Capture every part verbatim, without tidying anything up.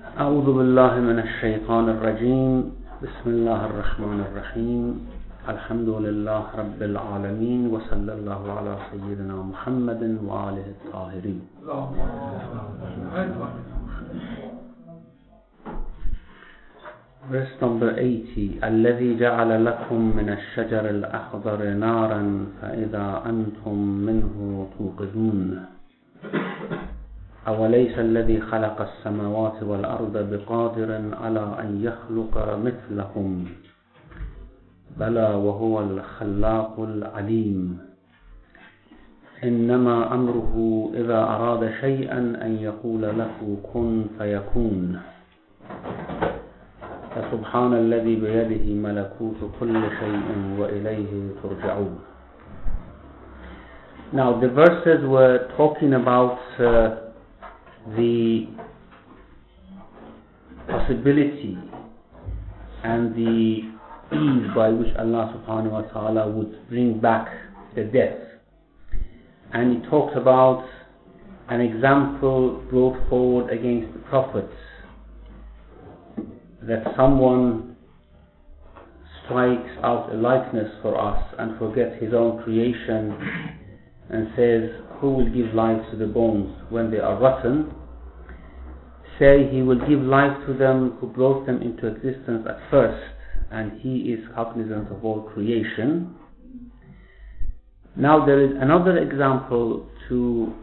أعوذ بالله من الشيطان الرجيم بسم الله الرحمن الرحيم الحمد لله رب العالمين وصلى الله على سيدنا محمد وآله الطاهرين. Verse number eighty. الذي جعل لكم من الشجر الأخضر نارا فإذا أنتم منه توقدون أوليس الذي خلق السماوات والأرض بقادر على أن يخلق مثلهم بلى وهو الخلاق العليم إنما أمره إذا أراد شيئا أن يقول له كن فيكون فسبحان الذي بيده ملكوت كل شيء وإليه ترجعون. Now the verses were talking about uh, the possibility and the ease by which Allah subhanahu wa ta'ala would bring back the death, and he talked about an example brought forward against the prophets, that someone strikes out a likeness for us and forgets his own creation and says, who will give life to the bones when they are rotten? Say, he will give life to them who brought them into existence at first, and he is cognizant of all creation. Now there is another example to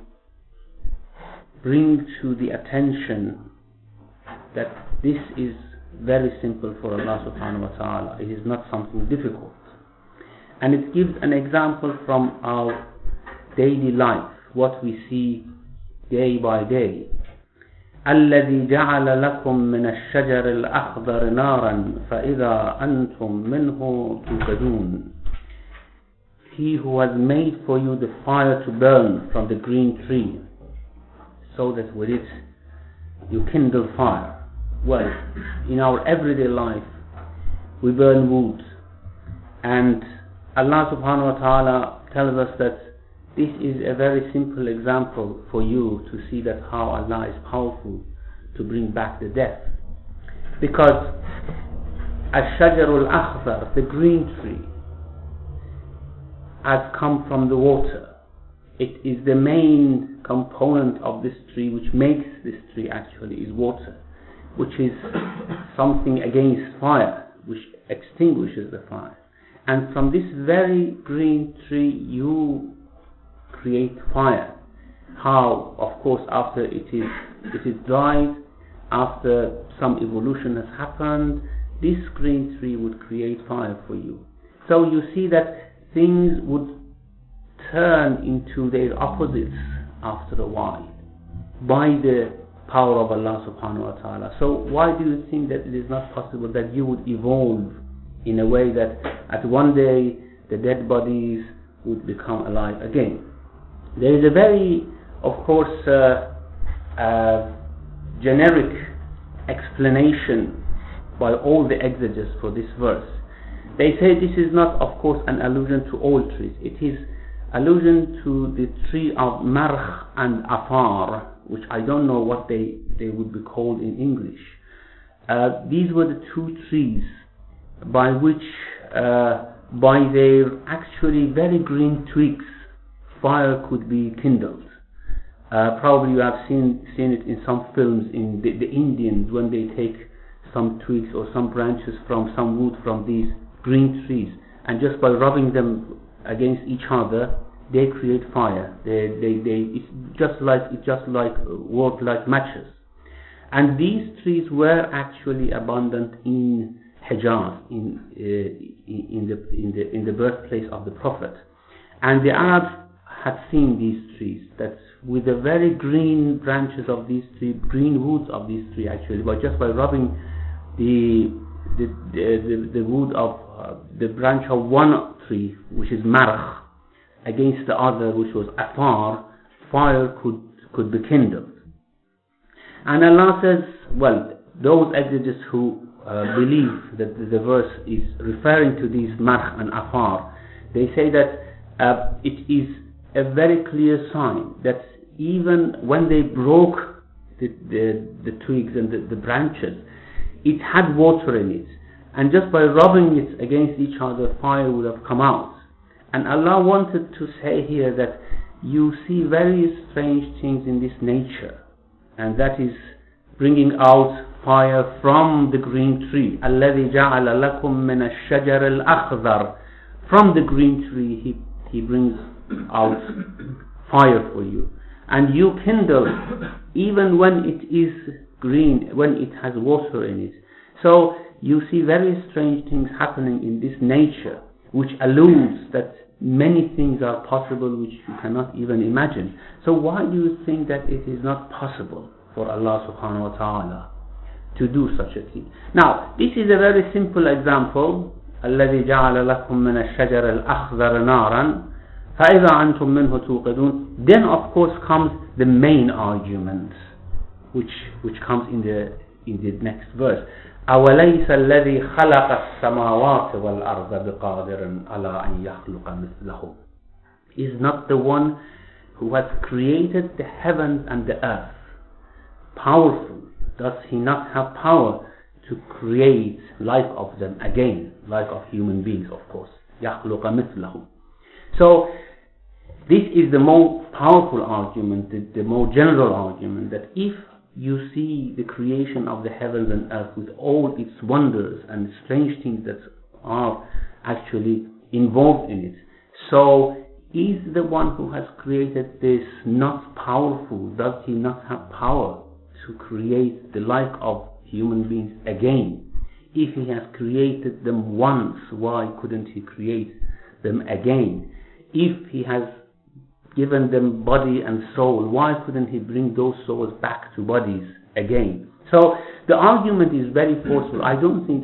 bring to the attention that this is very simple for Allah subhanahu wa ta'ala. It is not something difficult. And it gives an example from our daily life, what we see day by day. الذي جعل لكم من الشجر الأخضر نارا فإذا أنتم منه توقدون. He who has made for you the fire to burn from the green tree, so that with it you kindle fire. Well, in our everyday life we burn wood, and Allah subhanahu wa ta'ala tells us that this is a very simple example for you to see that how Allah is powerful to bring back the death. Because Ash-Shajarul Akhdar, the green tree, has come from the water. It is the main component of this tree, which makes this tree actually is water, which is something against fire, which extinguishes the fire. And from this very green tree you create fire. How? Of course, after it is it is dried, after some evolution has happened, this green tree would create fire for you. So you see that things would turn into their opposites after a while by the power of Allah subhanahu wa ta'ala. So why do you think that it is not possible that you would evolve in a way that at one day the dead bodies would become alive again? There is a very, of course, uh, uh, generic explanation by all the exegetes for this verse. They say this is not, of course, an allusion to all trees. It is allusion to the tree of Marh and Afar, which I don't know what they, they would be called in English. Uh, these were the two trees by which, uh, by their actually very green twigs, fire could be kindled. Uh, probably you have seen seen it in some films in the, the Indians, when they take some twigs or some branches from some wood from these green trees, and just by rubbing them against each other, they create fire. They, they, they, it's just like it just like work like matches. And these trees were actually abundant in Hijaz, in uh, in the in the in the birthplace of the Prophet, and the Arabs had seen these trees, that with the very green branches of these trees, green woods of these trees actually, but just by rubbing the the the, the, the wood of uh, the branch of one tree, which is Marh, against the other, which was Afar, fire could could be kindled. And Allah says, well, those exegetes who uh, believe that the verse is referring to these Marh and Afar, they say that uh, it is a very clear sign that even when they broke the, the, the twigs and the, the branches, it had water in it. And just by rubbing it against each other, fire would have come out. And Allah wanted to say here that you see very strange things in this nature. And that is bringing out fire from the green tree. الَّذِي جَعَلَ لَكُم مِّنَ الشَّجَرِ الْأَخْضَرِ. From the green tree, He, he brings out fire for you. And you kindle even when it is green, when it has water in it. So you see very strange things happening in this nature, which alludes that many things are possible which you cannot even imagine. So why do you think that it is not possible for Allah subhanahu wa ta'ala to do such a thing? Now, this is a very simple example. الَّذِي جَعَلَ لَكُم مِّنَ الشَّجَرِ الْأَخْضَرِ نَارًا فَإِذَا أَنْتُم مِّنْهُ تُوقِدُونَ. Then of course comes the main argument, which which comes in the in the next verse. أَوَلَيْسَ الَّذِي خَلَقَ السَّمَاوَاتِ وَالْأَرْضَ بِقَادِرٍ عَلَىٰ أَنْ يَخْلُقَ مِثْلَهُ. Is not the one who has created the heavens and the earth powerful? Does He not have power to create like of them again, like of human beings, of course? يَخْلُقَ مِثْلَهُ. So this is the more powerful argument, the, the more general argument, that if you see the creation of the heavens and earth with all its wonders and strange things that are actually involved in it, so is the one who has created this not powerful? Does He not have power to create the like of human beings again? If He has created them once, why couldn't He create them again? If He has given them body and soul, why couldn't He bring those souls back to bodies again? So the argument is very forceful. I don't think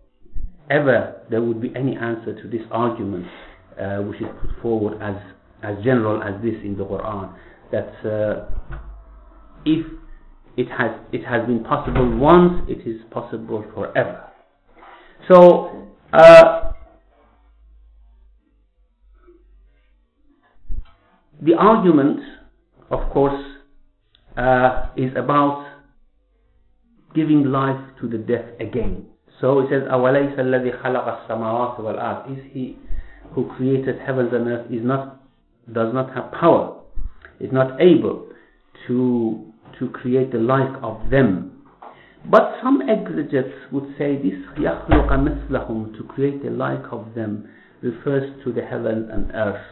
ever there would be any answer to this argument uh, which is put forward as as general as this in the Quran, that uh, if it has it has been possible once, it is possible forever. So uh, the argument, of course, uh, is about giving life to the death again. So it says, أَوَلَيْسَ الَّذِي خَلَقَ السَّمَاوَاتِ وَالْأَرْضِ. Is He who created heavens and earth is not does not have power, is not able to to create the like of them. But some exegetes would say this يَخْلُقَ مِثْلَهُمْ, to create the like of them, refers to the heavens and earth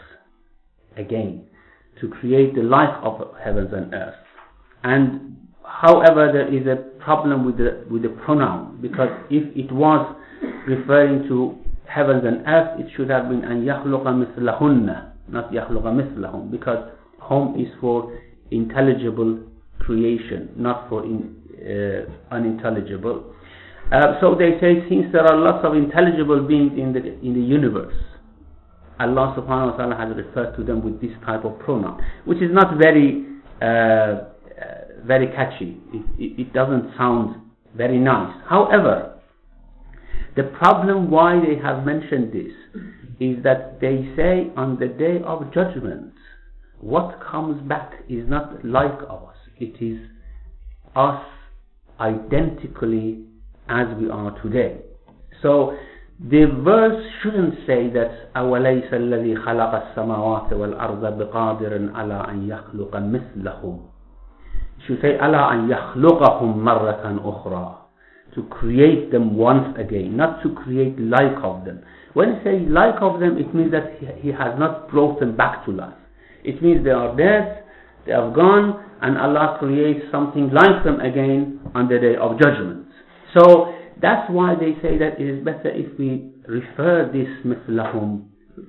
again, to create the like of heavens and earth. And however, there is a problem with the with the pronoun, because if it was referring to heavens and earth, it should have been أَنْ يَخْلُقَ مِثْلَهُنَّ, not يَخْلُقَ مِثْلَهُمْ, because home is for intelligible creation, not for in, uh, unintelligible. Uh, so they say, since there are lots of intelligible beings in the in the universe, Allah subhanahu wa ta'ala has referred to them with this type of pronoun, which is not very uh, uh, very catchy. It, it, it doesn't sound very nice. However, the problem why they have mentioned this is that they say on the day of judgment, what comes back is not like us. It is us identically as we are today. So the verse shouldn't say that أَوَلَيْسَ الَّذِي خَلَقَ السَّمَاوَاتِ وَالْأَرْضَ بِقَادِرٍ عَلَىٰ أَنْ يَخْلُقَ مِثْلَهُمْ. It should say أَلَىٰ أَنْ يَخْلُقَهُمْ مَرَّةً أُخْرَى, to create them once again, not to create like of them. When it says like of them, it means that he, he has not brought them back to life. It means they are dead, they have gone, and Allah creates something like them again on the day of judgment. So that's why they say that it is better if we refer this mithlahum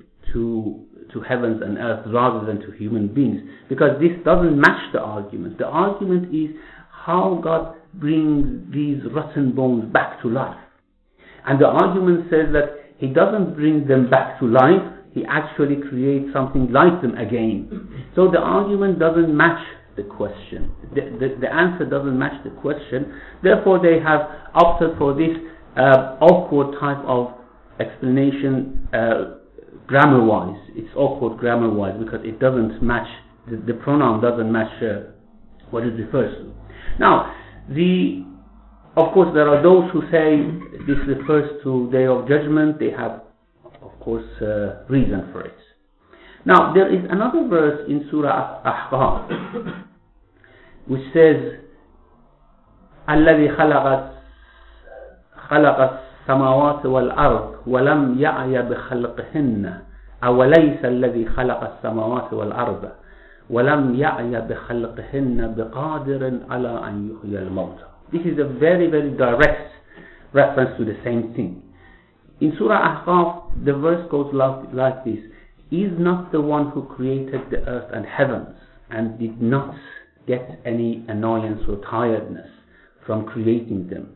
to to heavens and earth rather than to human beings, because this doesn't match the argument. The argument is how God brings these rotten bones back to life. And the argument says that He doesn't bring them back to life, He actually creates something like them again. So the argument doesn't match the question. The, the, the answer doesn't match the question. Therefore they have opted for this uh, awkward type of explanation uh, grammar-wise. It's awkward grammar-wise because it doesn't match, the, the pronoun doesn't match uh, what it refers to. Now, the of course, there are those who say this refers to Day of Judgment. They have, of course, uh, reason for it. Now, there is another verse in Surah Ahqaf which says, الذي خلق خلق السماوات والأرض ولم يعي بخلقهن أوليس الذي خلق السماوات والأرض ولم يعي بخلقهن بقادر على أن يحيي الموتى. This is a very, very direct reference to the same thing. In Surah Ahqaf, the verse goes like, like this: Is not the one who created the earth and heavens and did not get any annoyance or tiredness from creating them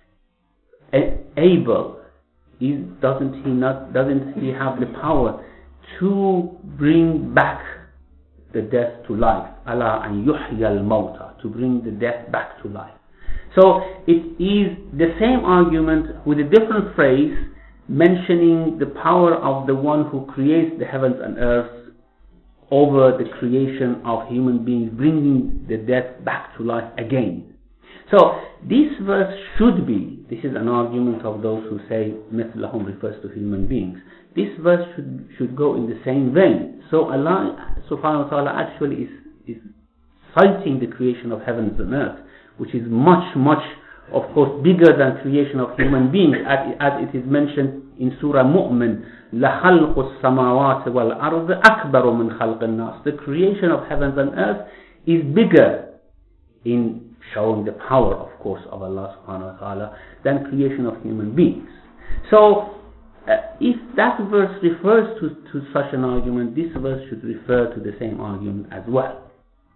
able? Is, doesn't he not? Doesn't he have the power to bring back the death to life? Allah an yuhya al-mawta, to bring the death back to life. So it is the same argument with a different phrase, mentioning the power of the one who creates the heavens and earth over the creation of human beings, bringing the death back to life again. So this verse should be, this is an argument of those who say mithlahum refers to human beings. This verse should should go in the same vein. So Allah subhanahu wa ta'ala actually is, is citing the creation of heavens and earth, which is much, much, of course, bigger than creation of human beings, as, as it is mentioned in Surah Mu'min, لَخَلْقُ السَّمَاوَاتِ وَالْأَرْضِ أَكْبَرُ مِنْ خَلْقِ النَّاسِ. The creation of heavens and earth is bigger in showing the power, of course, of Allah subhanahu wa ta'ala than creation of human beings. So, uh, if that verse refers to, to such an argument, this verse should refer to the same argument as well.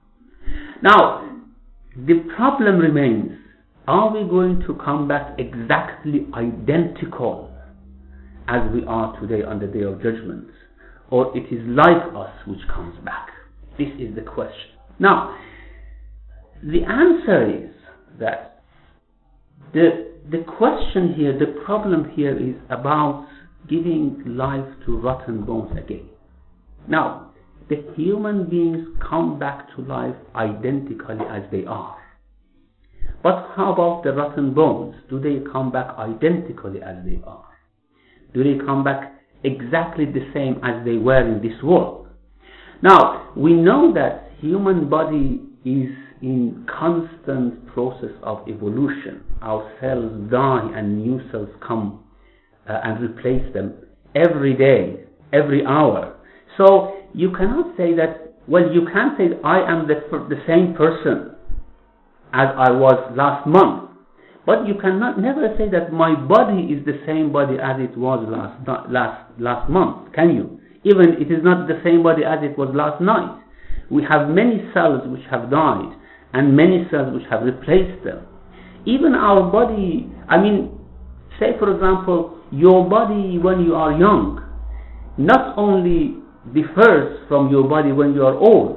Now, the problem remains, are we going to come back exactly identical as we are today on the Day of Judgment, or it is like us which comes back? This is the question. Now, the answer is that the, the question here, the problem here is about giving life to rotten bones again. Now, the human beings come back to life identically as they are. But how about the rotten bones? Do they come back identically as they are? Do they come back exactly the same as they were in this world? Now, we know that human body is in constant process of evolution. Our cells die and new cells come uh, and replace them every day, every hour. So you cannot say that, well, you can say I am the, the same person as I was last month, but you cannot never say that my body is the same body as it was last last last month, can you? Even it is not the same body as it was last night. We have many cells which have died and many cells which have replaced them. Even our body, I mean, say for example, your body when you are young not only differs from your body when you are old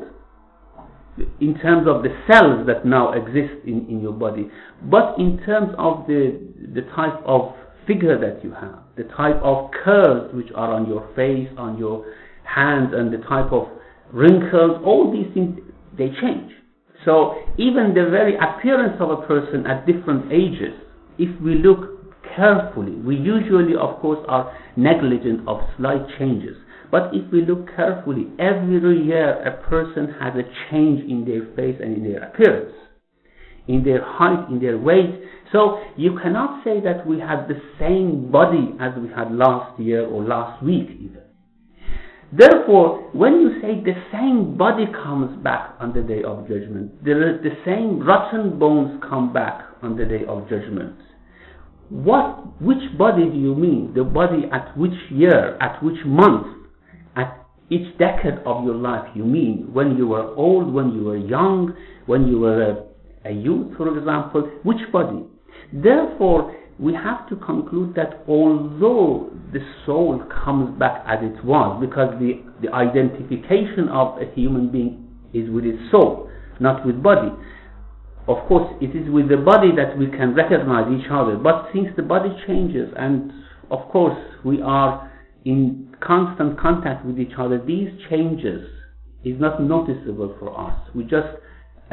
in terms of the cells that now exist in, in your body, but in terms of the, the type of figure that you have, the type of curves which are on your face, on your hands, and the type of wrinkles, all these things, they change. So even the very appearance of a person at different ages, if we look carefully, we usually of course are negligent of slight changes. But if we look carefully, every year a person has a change in their face and in their appearance, in their height, in their weight. So you cannot say that we have the same body as we had last year or last week even. Therefore, when you say the same body comes back on the Day of Judgment, the, the same rotten bones come back on the Day of Judgment, what, which body do you mean? The body at which year, at which month, at each decade of your life you mean? When you were old, when you were young, when you were a, a youth, for example, which body? Therefore, we have to conclude that although the soul comes back as it was, because the, the identification of a human being is with its soul, not with body. Of course, it is with the body that we can recognize each other, but since the body changes, and of course we are in constant contact with each other, these changes is not noticeable for us. We just uh,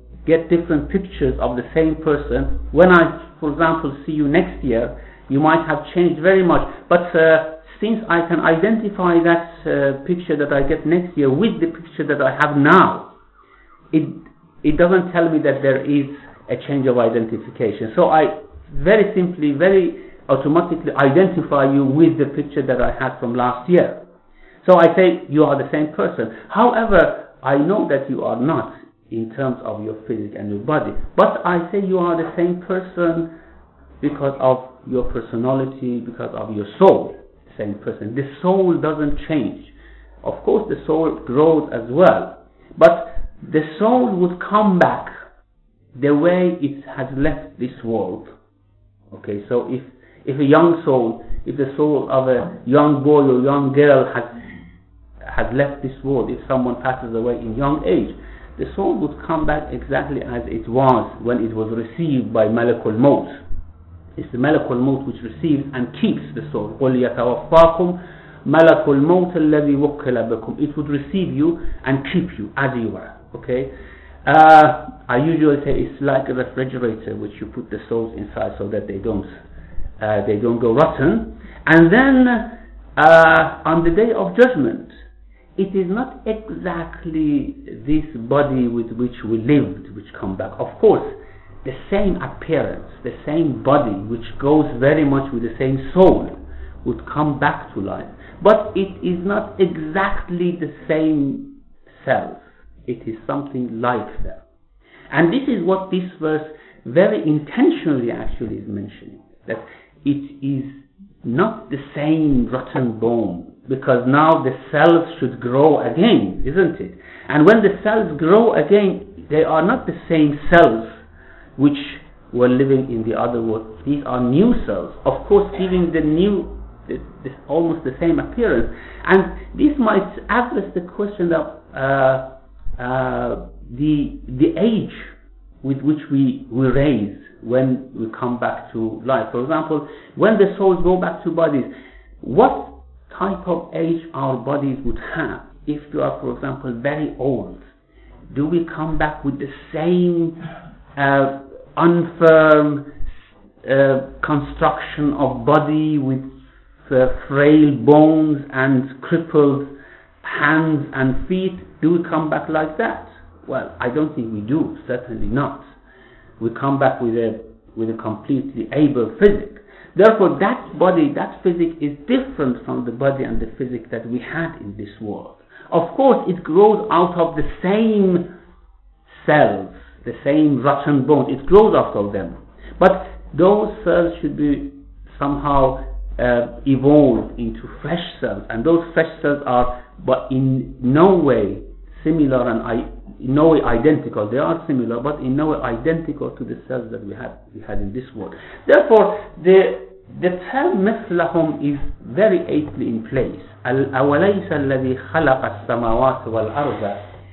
get different pictures of the same person. When I, for example, see you next year, you might have changed very much. But uh, since I can identify that uh, picture that I get next year with the picture that I have now, it it doesn't tell me that there is a change of identification. So I very simply, very automatically identify you with the picture that I had from last year. So I say you are the same person. However, I know that you are not in terms of your physique and your body. But I say you are the same person because of your personality, because of your soul. Same person. The soul doesn't change. Of course, the soul grows as well. But the soul would come back the way it has left this world. Okay, so if if a young soul, if the soul of a young boy or young girl has has left this world, if someone passes away in young age, the soul would come back exactly as it was when it was received by Malakul Maut. It's the Malakul Maut which receives and keeps the soul. قُلْ يَتَوَفَّاكُمْ مَلَكُ الْمَوْتِ الَّذِي وُكِّلَ بِكُمْ. It would receive you and keep you as you are. Okay. Uh, I usually say it's like a refrigerator which you put the souls inside so that they don't uh, they don't go rotten. And then uh, on the day of judgment, it is not exactly this body with which we lived which come back. Of course, the same appearance, the same body which goes very much with the same soul would come back to life. But it is not exactly the same self. It is something like that. And this is what this verse very intentionally actually is mentioning. That it is not the same rotten bone, because now the cells should grow again, isn't it? And when the cells grow again, they are not the same cells which were living in the other world. These are new cells, of course giving the new, the, this, almost the same appearance. And this might address the question of uh, uh, the the age with which we, we raise when we come back to life. For example, when the souls go back to bodies, what type of age our bodies would have? If you are, for example, very old, do we come back with the same uh, unfirm uh, construction of body with uh, frail bones and crippled hands and feet? Do we come back like that? Well, I don't think we do, certainly not. We come back with a with a completely able physique. Therefore, that body, that physique is different from the body and the physique that we had in this world. Of course, it grows out of the same cells, the same rotten bones. It grows out of them. But those cells should be somehow uh, evolved into fresh cells. And those fresh cells are but in no way similar and I, in no way identical. They are similar, but in no way identical to the cells that we had we had in this world. Therefore, the the term مثلهم is very aptly in place. أوليس الذي خلق السماوات والأرض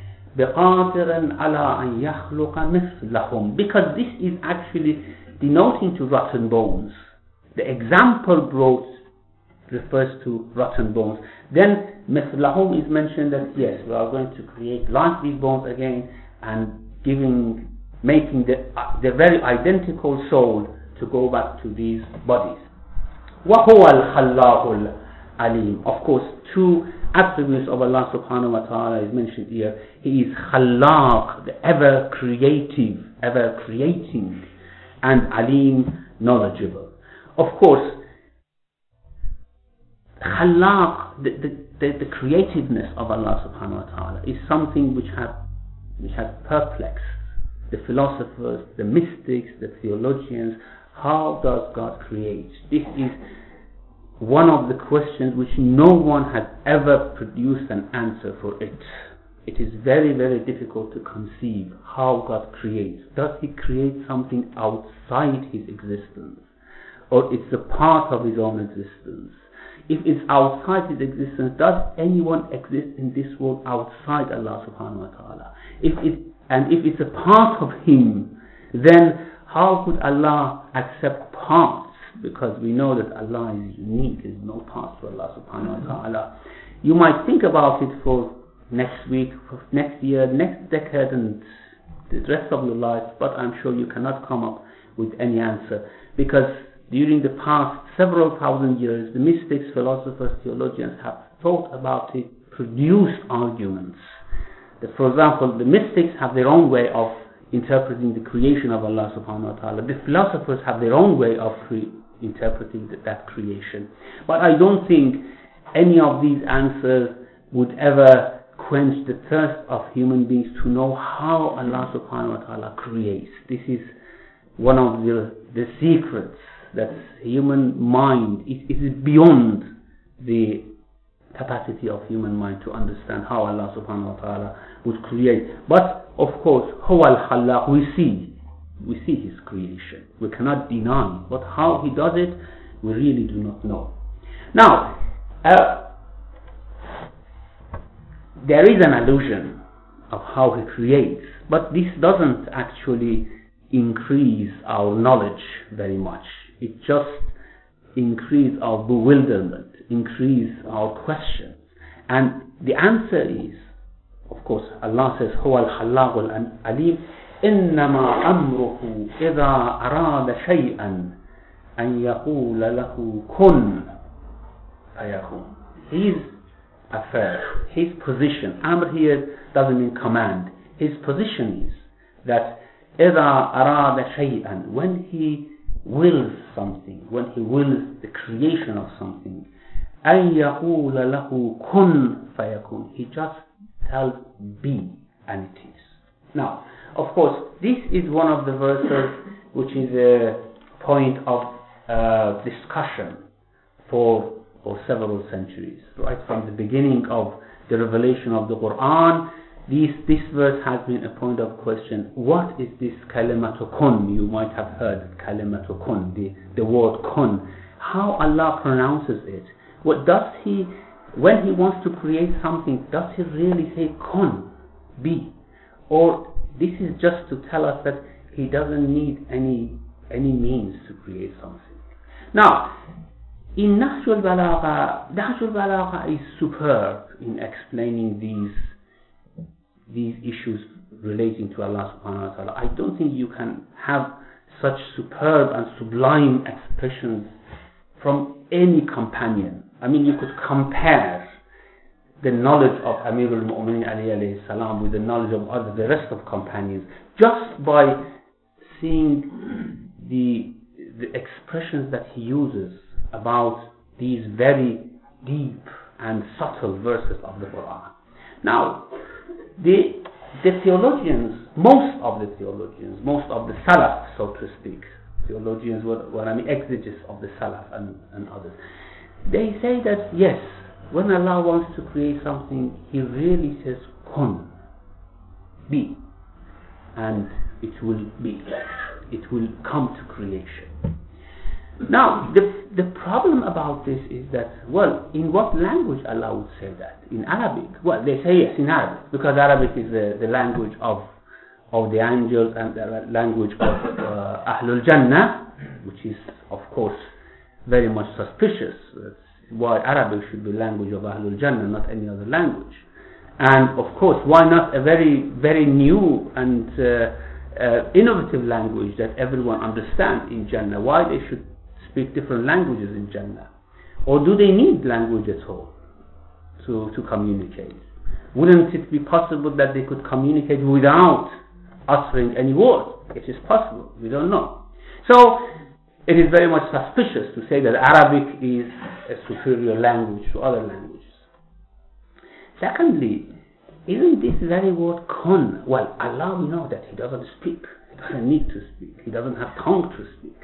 بقادر على أن يخلق مثلهم, because this is actually denoting to rotten bones. The example brought refers to rotten bones. Then مثلهم is mentioned that yes, we are going to create like these bones again and giving, making the uh, the very identical soul to go back to these bodies. وهو الخلاق العليم. Of course, two attributes of Allah subhanahu wa ta'ala is mentioned here. He is Khallaq, the ever creative, ever creating, and Alim, knowledgeable. Of course, Khallaq, the, the, the, the creativeness of Allah subhanahu wa ta'ala is something which has which has perplexed the philosophers, the mystics, the theologians. How does God create? This is one of the questions which no one has ever produced an answer for it. It is very, very difficult to conceive how God creates. Does He create something outside His existence? Or it's a part of His own existence? If it's outside His existence, does anyone exist in this world outside Allah subhanahu wa ta'ala? If it, and if it's a part of Him, then how could Allah accept parts? Because we know that Allah is unique, there is no parts to Allah subhanahu wa ta'ala. You might think about it for next week, for next year, next decade, and the rest of your life, but I'm sure you cannot come up with any answer, because during the past several thousand years, the mystics, philosophers, theologians have thought about it, produced arguments. That, for example, the mystics have their own way of interpreting the creation of Allah subhanahu wa ta'ala. The philosophers have their own way of cre- interpreting that, that creation. But I don't think any of these answers would ever quench the thirst of human beings to know how Allah subhanahu wa ta'ala creates. This is one of the, the secrets that human mind, it, it is beyond the capacity of human mind to understand how Allah subhanahu wa ta'ala would create. But of course, huwa al-khallaq, we see, we see His creation. We cannot deny, but how He does it, we really do not know. Now, uh, there is an allusion of how He creates, but this doesn't actually increase our knowledge very much. It just increases our bewilderment, increase our questions. And the answer is, of course, Allah says, هو الخلاق العليم إنما أمره إذا أراد شيئا أن يقول له كن فيكون. His affair, his position, Amr here doesn't mean command. His position is that إذا أراد شيئا, when he wills something, when he wills the creation of something, أن يقول له كن فيكون, he just tells be, and it is. Now, of course, this is one of the verses which is a point of uh, discussion for, for several centuries. Right from the beginning of the revelation of the Quran, this, this verse has been a point of question. What is this kalimatu kun? You might have heard kalimatu kun, the, the word kun. How Allah pronounces it. What does He, when He wants to create something, does He really say kun, be? Or this is just to tell us that He doesn't need any any means to create something. Now, in Nahj al-Balagha, Nahj al-Balagha is superb in explaining these these issues relating to Allah subhanahu wa ta'ala. I don't think you can have such superb and sublime expressions from any companion. I mean, you could compare the knowledge of Amir al-Mu'minin Ali alayhi salam with the knowledge of other, the rest of companions, just by seeing the the expressions that he uses about these very deep and subtle verses of the Quran. Now, the the theologians, most of the theologians, most of the Salaf, so to speak, theologians, what, what I mean, exegetes of the Salaf and, and others, they say that yes, when Allah wants to create something, He really says kun, be, and it will be, it will come to creation. Now, the the problem about this is that, well, in what language Allah would say that? In Arabic? Well, they say yes, in Arabic, because Arabic is the, the language of of the angels and the language of uh, Ahlul Jannah, which is, of course, very much suspicious. That's why Arabic should be language of Ahlul Jannah, not any other language. And, of course, why not a very, very new and uh, uh, innovative language that everyone understands in Jannah? Why they should speak different languages in Jannah? Or do they need language at all to, to communicate? Wouldn't it be possible that they could communicate without uttering any word? It is possible, we don't know. So, it is very much suspicious to say that Arabic is a superior language to other languages. Secondly, isn't this very word kun? Well, Allah, we know that He doesn't speak. He doesn't need to speak. He doesn't have tongue to speak.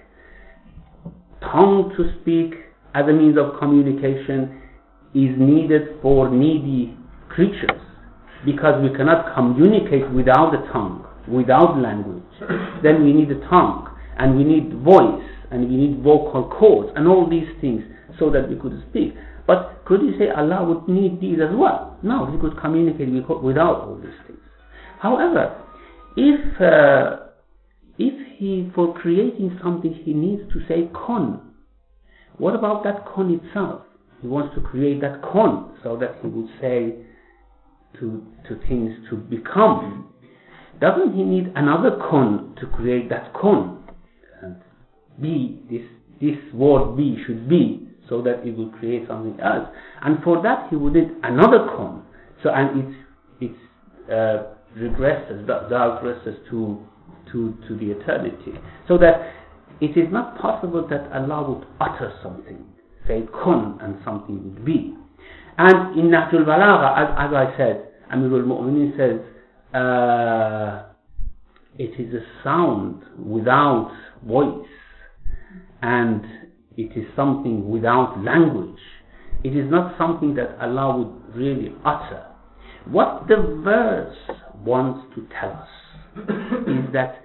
Tongue to speak as a means of communication is needed for needy creatures, because we cannot communicate without a tongue, without language. Then we need a tongue, and we need voice, and we need vocal cords, and all these things, so that we could speak. But could you say Allah would need these as well? No, He could communicate without all these things. However, if uh, if He, for creating something, He needs to say kun, what about that kun itself? He wants to create that kun so that He would say to to things to become. doesn't he need another kun to create that kun? And be, this, this word be should be, so that it will create something else. And for that he would need another kun. So, and it's, it's uh, regresses, digresses to, to, to the eternity. So that it is not possible that Allah would utter something, say kun, and something would be. And in Nahjul Balagha, as, as I said, Amirul Mu'mineen says, uh, it is a sound without voice, and it is something without language. It is not something that Allah would really utter. What the verse wants to tell us is that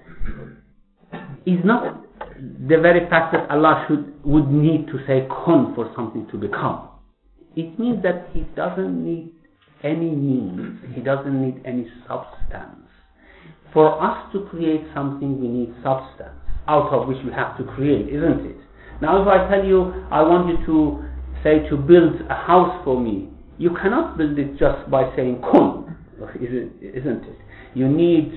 is not the very fact that Allah should would need to say kun for something to become. It means that He doesn't need any means, He doesn't need any substance. For us to create something, we need substance, out of which we have to create, isn't it? Now if I tell you, I want you to say to build a house for me, you cannot build it just by saying kun, isn't it? You need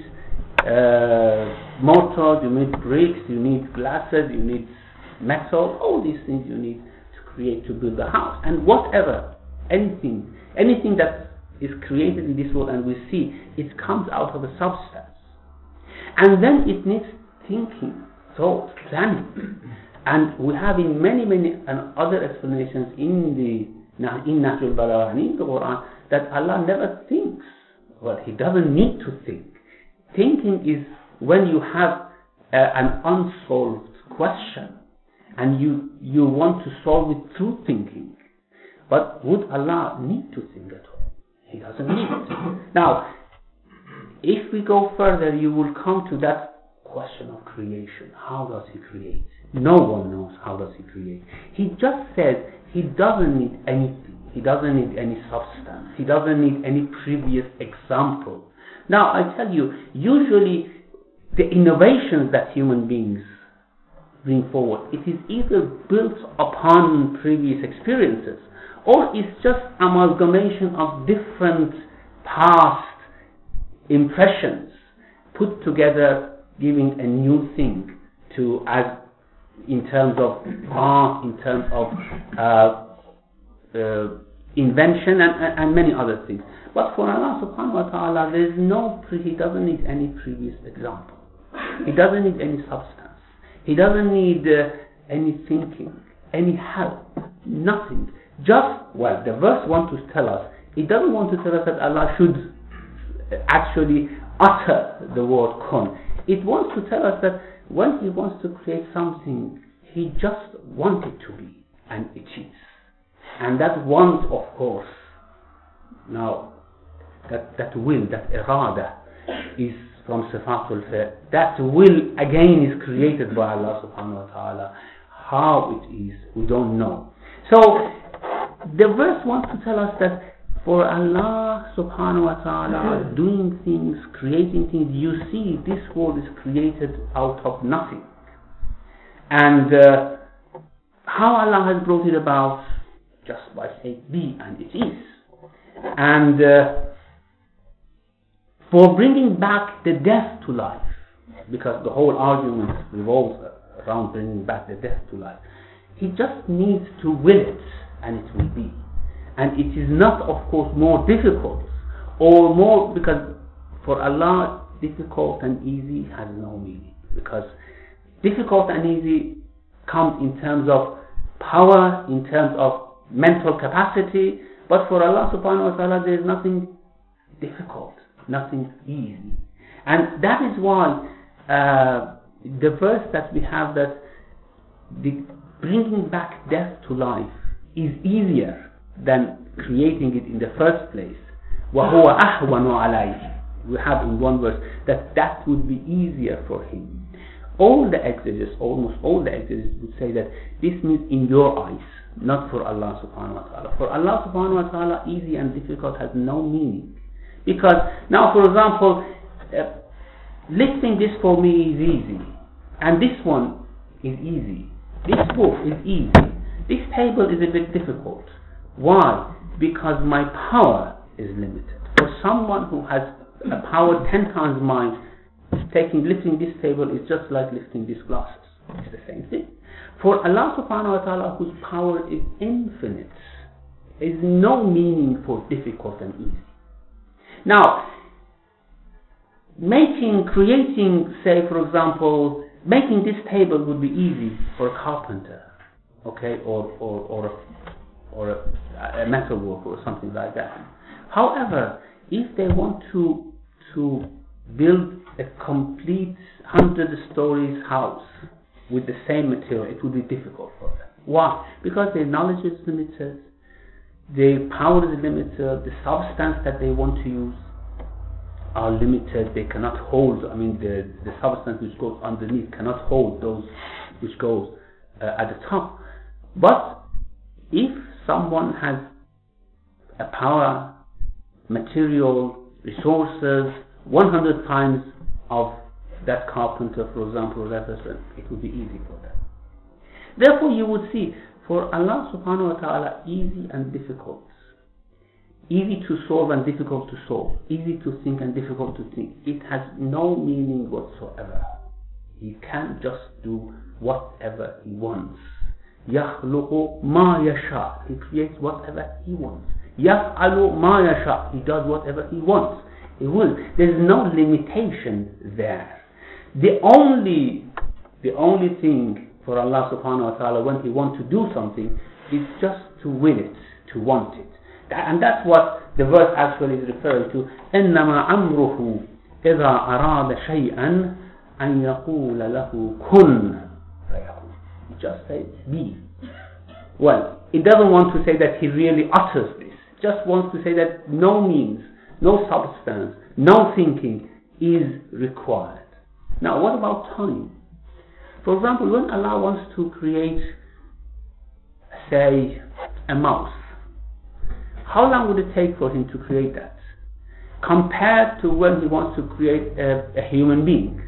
uh, mortar, you need bricks, you need glasses, you need metal, all these things you need to create, to build a house. And whatever, anything, anything that is created in this world and we see, it comes out of a substance. And then it needs thinking, thought, planning. And we have in many, many and other explanations in the in Nahjul Balagha and in the Quran that Allah never thinks. Well, He doesn't need to think. Thinking is when you have uh, an unsolved question and you you want to solve it through thinking. But would Allah need to think at all? He doesn't need it. Now, if we go further, you will come to that question of creation. How does He create? No one knows how does He create. He just said He doesn't need anything. He doesn't need any substance. He doesn't need any previous example. Now, I tell you, usually the innovations that human beings bring forward, it is either built upon previous experiences or it's just amalgamation of different past impressions put together, giving a new thing to, as in terms of art, in terms of uh, uh, invention and, and, and many other things. But for Allah subhanahu wa ta'ala, there is no, He doesn't need any previous example. He doesn't need any substance. He doesn't need uh, any thinking, any help, nothing. Just, well, the verse wants to tell us, it doesn't want to tell us that Allah should actually utter the word kun. It wants to tell us that when He wants to create something, He just wants it to be, and it is. And that want, of course, now, that, that will, that irada, is from Sifatul Fi'l. That will, again, is created by Allah subhanahu wa ta'ala. How it is, we don't know. So, the verse wants to tell us that for Allah subhanahu wa ta'ala doing things, creating things, you see this world is created out of nothing. And uh, how Allah has brought it about, just by saying be, and it is. And uh, for bringing back the death to life, because the whole argument revolves around bringing back the death to life, He just needs to will it, and it will be. And it is not, of course, more difficult or more, because for Allah, difficult and easy has no meaning. Because difficult and easy comes in terms of power, in terms of mental capacity, but for Allah subhanahu wa ta'ala, there is nothing difficult, nothing easy. And that is why uh, the verse that we have, that the bringing back death to life is easier than creating it in the first place. وَهُوَ أَحْوَنُ عَلَيْهِ. We have in one verse that that would be easier for Him. All the exegetes, almost all the exegetes would say that this means in your eyes, not for Allah subhanahu wa ta'ala. For Allah subhanahu wa ta'ala, easy and difficult has no meaning. Because now, for example, uh, lifting this for me is easy, and this one is easy. This book is easy. This table is a bit difficult. Why? Because my power is limited. For someone who has a power ten times mine, taking, lifting this table is just like lifting these glasses. It's the same thing. For Allah subhanahu wa ta'ala, whose power is infinite, is no meaning for difficult and easy. Now, making, creating, say for example, making this table would be easy for a carpenter, okay, or or or a, or a, a metal worker or something like that. However, if they want to to build a complete hundred stories house with the same material, it would be difficult for them. Why? Because their knowledge is limited, their power is limited, the substance that they want to use are limited. They cannot hold, I mean the, the substance which goes underneath cannot hold those which goes uh, at the top. But if someone has a power, material, resources, one hundred times of that carpenter, for example, or that person, it would be easy for them. Therefore you would see, for Allah subhanahu wa ta'ala, easy and difficult, easy to solve and difficult to solve, easy to think and difficult to think, it has no meaning whatsoever. He can just do whatever he wants. يَخْلُقُ مَا يَشَاءُ. He creates whatever he wants. يَفْعَلُ مَا يَشَاءُ. He does whatever he wants. He will. There is no limitation there. The only, the only thing for Allah subhanahu wa ta'ala when He wants to do something is just to will it, to want it. And that's what the verse actually is referring to. إِنَّمَا أَمْرُهُ إِذَا أَرَادَ شَيْئًا أَن يَقُولَ لَهُ كُنْ فَيَكُونُ. Just say be. Well, it doesn't want to say that He really utters this. It just wants to say that no means, no substance, no thinking is required. Now, what about time? For example, when Allah wants to create, say, a mouse, how long would it take for Him to create that? Compared to when He wants to create a, a human being.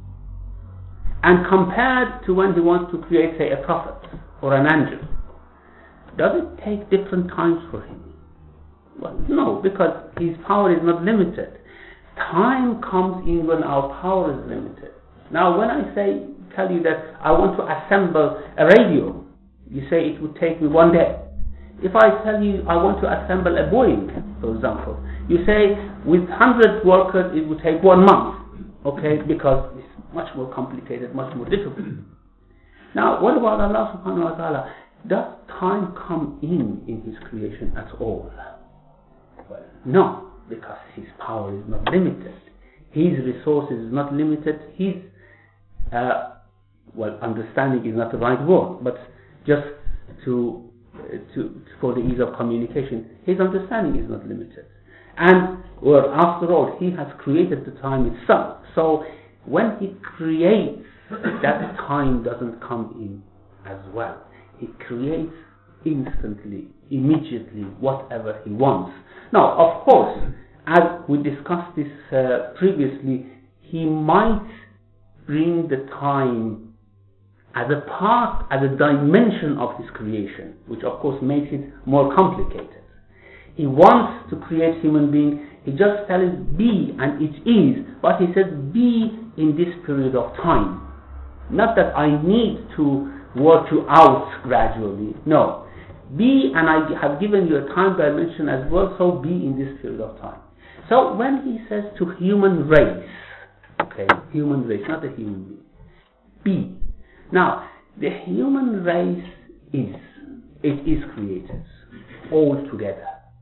And compared to when He wants to create, say, a prophet or an angel. Does it take different times for Him? Well, no, because His power is not limited. Time comes in when our power is limited. Now, when I say, tell you that I want to assemble a radio, you say it would take me one day. If I tell you I want to assemble a Boeing, for example, you say with one hundred workers it would take one month, okay, because it's much more complicated, much more difficult. Now, what about Allah subhanahu wa ta'ala? Does time come in in His creation at all? Well, no. Because His power is not limited. His resources is not limited. His, uh, well, understanding is not the right word, but just to, uh, to, for the ease of communication, His understanding is not limited. And, well, after all, He has created the time itself. So, when He creates, that time doesn't come in as well. He creates instantly, immediately, whatever He wants. Now, of course, as we discussed this uh, previously, He might bring the time as a part, as a dimension of His creation, which of course makes it more complicated. He wants to create human being, He just tells be, and it is, but He says be in this period of time. Not that I need to work you out gradually, no. Be, and I have given you a time dimension as well, so be in this period of time. So when He says to human race, okay, human race, not a human being, be. Now, the human race is, it is created, all together.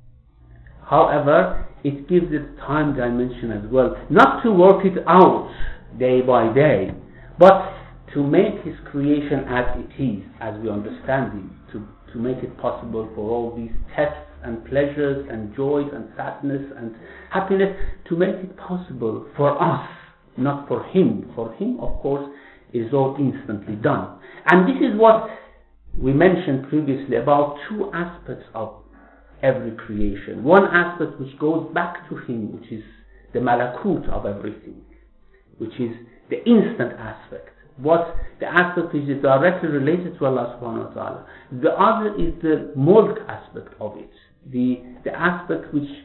However, it gives it time dimension as well, not to work it out day by day, but to make His creation as it is, as we understand it, to to make it possible for all these tests and pleasures and joys and sadness and happiness, to make it possible for us, not for Him. For Him, of course, is all instantly done. And this is what we mentioned previously about two aspects of every creation. One aspect which goes back to Him, which is the malakut of everything, which is the instant aspect. What the aspect which is directly related to Allah subhanahu wa ta'ala. The other is the mulk aspect of it, the the aspect which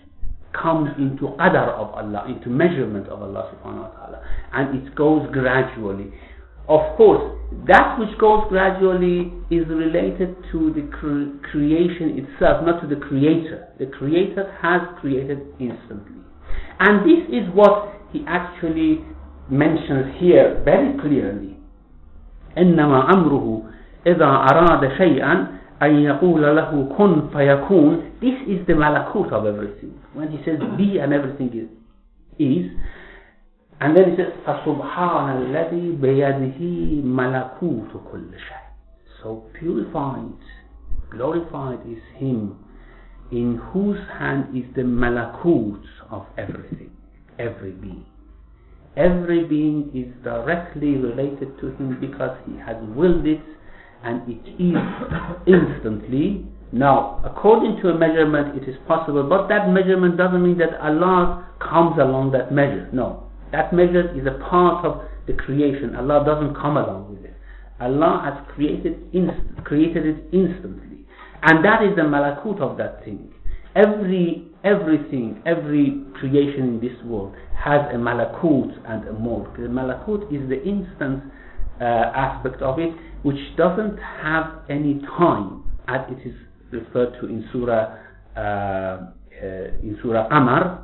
comes into qadar of Allah, into measurement of Allah subhanahu wa ta'ala, and it goes gradually. Of course, that which goes gradually is related to the cre- creation itself, not to the creator. The creator has created instantly. And this is what he actually mentions here very clearly. إنما أمره إذا أراد شيئا أن يقول له كن فيكون. This is the malakut of everything. When he says be and everything is, is and then he says فسبحان الذي بيده ملكوت كل شيء. So purified, glorified is him in whose hand is the malakut of everything, every being. Every being is directly related to him because he has willed it, and it is instantly. Now, according to a measurement, it is possible, but that measurement doesn't mean that Allah comes along that measure. No, that measure is a part of the creation. Allah doesn't come along with it. Allah has created inst- created it instantly, and that is the malakut of that thing. Every everything, every creation in this world has a malakut and a mulk. The malakut is the instant uh, aspect of it, which doesn't have any time, as it is referred to in Surah uh, uh, in Surah Qamar.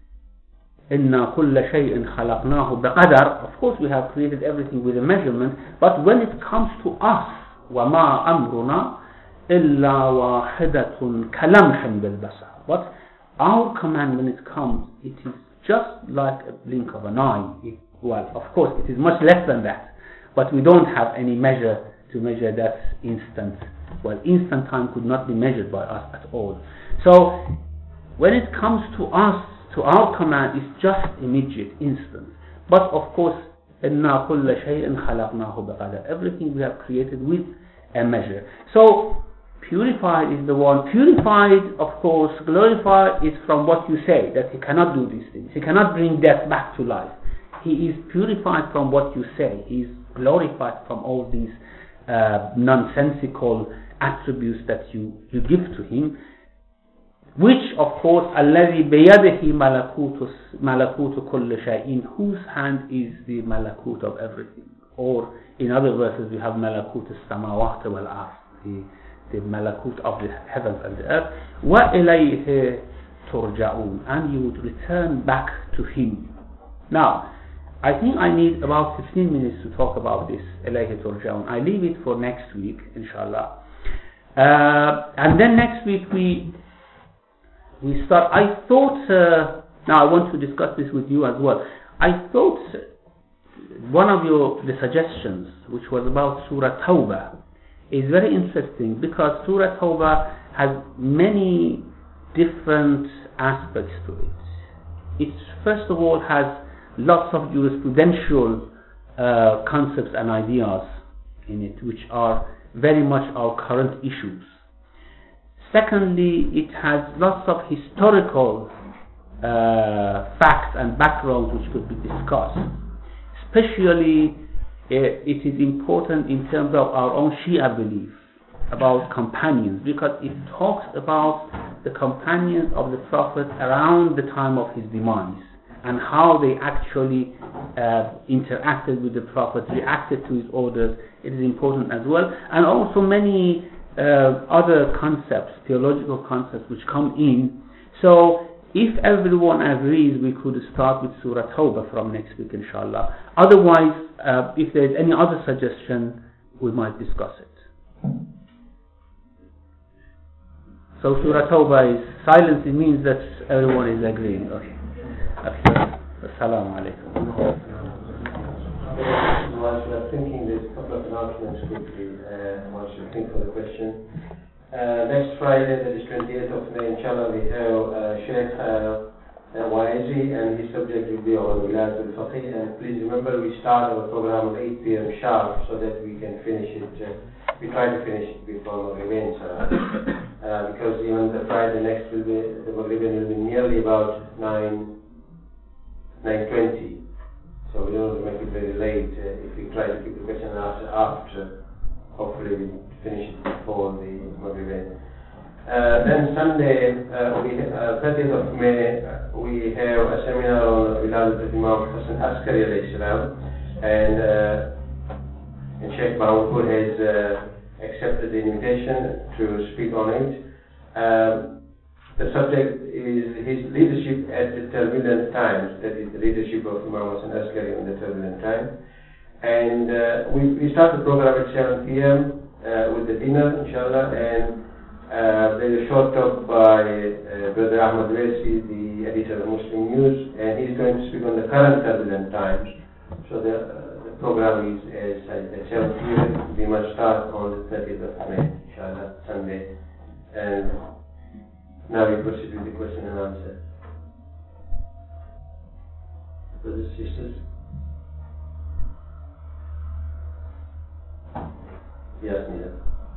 إِنَّا كُلَّ شَيْءٍ خَلَقْنَاهُ بِقَدَرٍ. Of course, we have created everything with a measurement, but when it comes to us, وَمَا أَمْرُنَا إِلَّا وَاحِدَةٌ كَلَمْحٍ بِالْبَصَرِ. But our command, when it comes, it is just like a blink of an eye. It, well, of course, it is much less than that, but we don't have any measure to measure that instant. Well, instant time could not be measured by us at all. So, when it comes to us, to our command, it's just immediate, instant. But of course, إِنَّا كُلَّ شَيْءٍ خَلَقْنَاهُ بِقَدَرٍ. Everything we have created with a measure. So, purified is the one. Purified, of course, glorified is from what you say, that he cannot do these things. He cannot bring death back to life. He is purified from what you say. He is glorified from all these uh, nonsensical attributes that you, you give to him. Which, of course, الَّذِي بِيَدِهِ مَلَكُوتُ مَلَكُوتُ كُلِّ شَيْءٍ, in whose hand is the malakut of everything. Or, in other verses, we have malakut as-samawat wal-ard, the, the malakut of the heavens and the earth. وَإِلَيْهِ تُرْجَعُونَ, and you would return back to him. Now, I think I need about fifteen minutes to talk about this, إِلَيْهِ تُرْجَعُونَ. I leave it for next week, inshallah. Uh, and then next week we We start. I thought, uh, now I want to discuss this with you as well. I thought one of your the suggestions, which was about Surah Tawbah, is very interesting because Surah Tawbah has many different aspects to it. It first of all has lots of jurisprudential uh, concepts and ideas in it, which are very much our current issues. Secondly, it has lots of historical uh, facts and backgrounds which could be discussed. Especially, uh, it is important in terms of our own Shia belief about companions, because it talks about the companions of the Prophet around the time of his demise and how they actually uh, interacted with the Prophet, reacted to his orders. It is important as well. And also many Uh, other concepts, theological concepts which come in. So if everyone agrees, we could start with Surah Tawbah from next week, inshallah. Otherwise, uh, if there is any other suggestion, we might discuss it. So Surah Tawbah is silence. It means that everyone is agreeing. Okay. Assalamu alaikum. Whilst we are thinking, there's a couple of announcements quickly, uh, whilst you think for the question. Uh, next Friday, that is twentieth of May, inshallah, we have uh, Sheikh uh, Waizi, and his subject will be on Wilad al-Faqih. And please remember, we start our program at eight p.m. sharp so that we can finish it. Uh, we try to finish it before Maghribin, uh, because even the Friday next will be, the Maghribin will be nearly about nine twenty. So we don't want to make it very late. Uh, if we try to keep the question and answer after, hopefully we finish it before the Maghrib. Uh, then Sunday, uh, we, uh, thirtieth of May, uh, we have a seminar on Wiladat al-Imam Hassan Askari alayhi salam, and, uh, and Sheikh Bahawalpur has uh, accepted the invitation to speak on it. Um, the subject is his leadership at the turbulent times, that is the leadership of Imam Hassan Askari in the turbulent time. And uh, we, we start the program at seven p m uh, with the dinner, inshallah, and Uh, there's a short talk by uh, Brother Ahmad Waisi, the editor of Muslim News, and he's going to speak on the current turbulent times. So the, uh, the program is as at seven p m We must start on the thirtieth of May, inshallah, Sunday. And now we proceed with the question and answer. Brothers and sisters? Yes, Nina.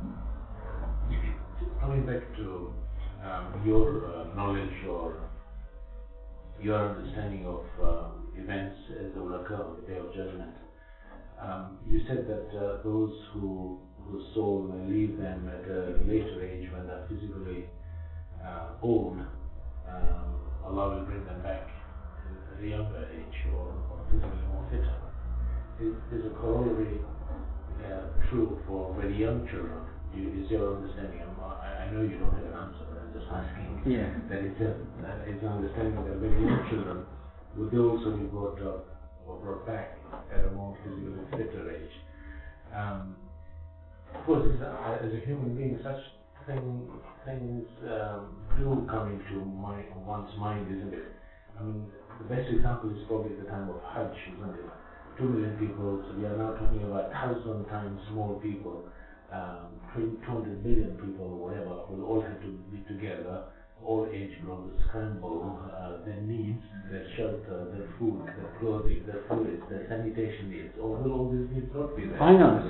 Coming back to um, your uh, knowledge or your understanding of uh, events as they will occur on the Day of Judgment, um, you said that uh, those who whose soul may leave them at a later age when they're physically uh, old, um, Allah will bring them back at a younger age or, or physically more fitter. Is, is a corollary uh, true for very young children? Is your understanding? I, I know you don't have an answer, but I'm just asking. Yeah. That it's a, that it's an understanding that very young children would also be brought up or brought back at a more physically fitter age. Um, of course, as a, as a human being, such thing, things um, do come into my, one's mind, isn't it? I mean, the best example is probably the time of Hajj, isn't it? Two million people, so we are now talking about thousand times more people. Um, two hundred million people or whatever will all have to be together, all age groups, scramble uh, their needs, their shelter, their food, their clothing, their fluids, their sanitation needs. Or will all these needs not be there? Finance.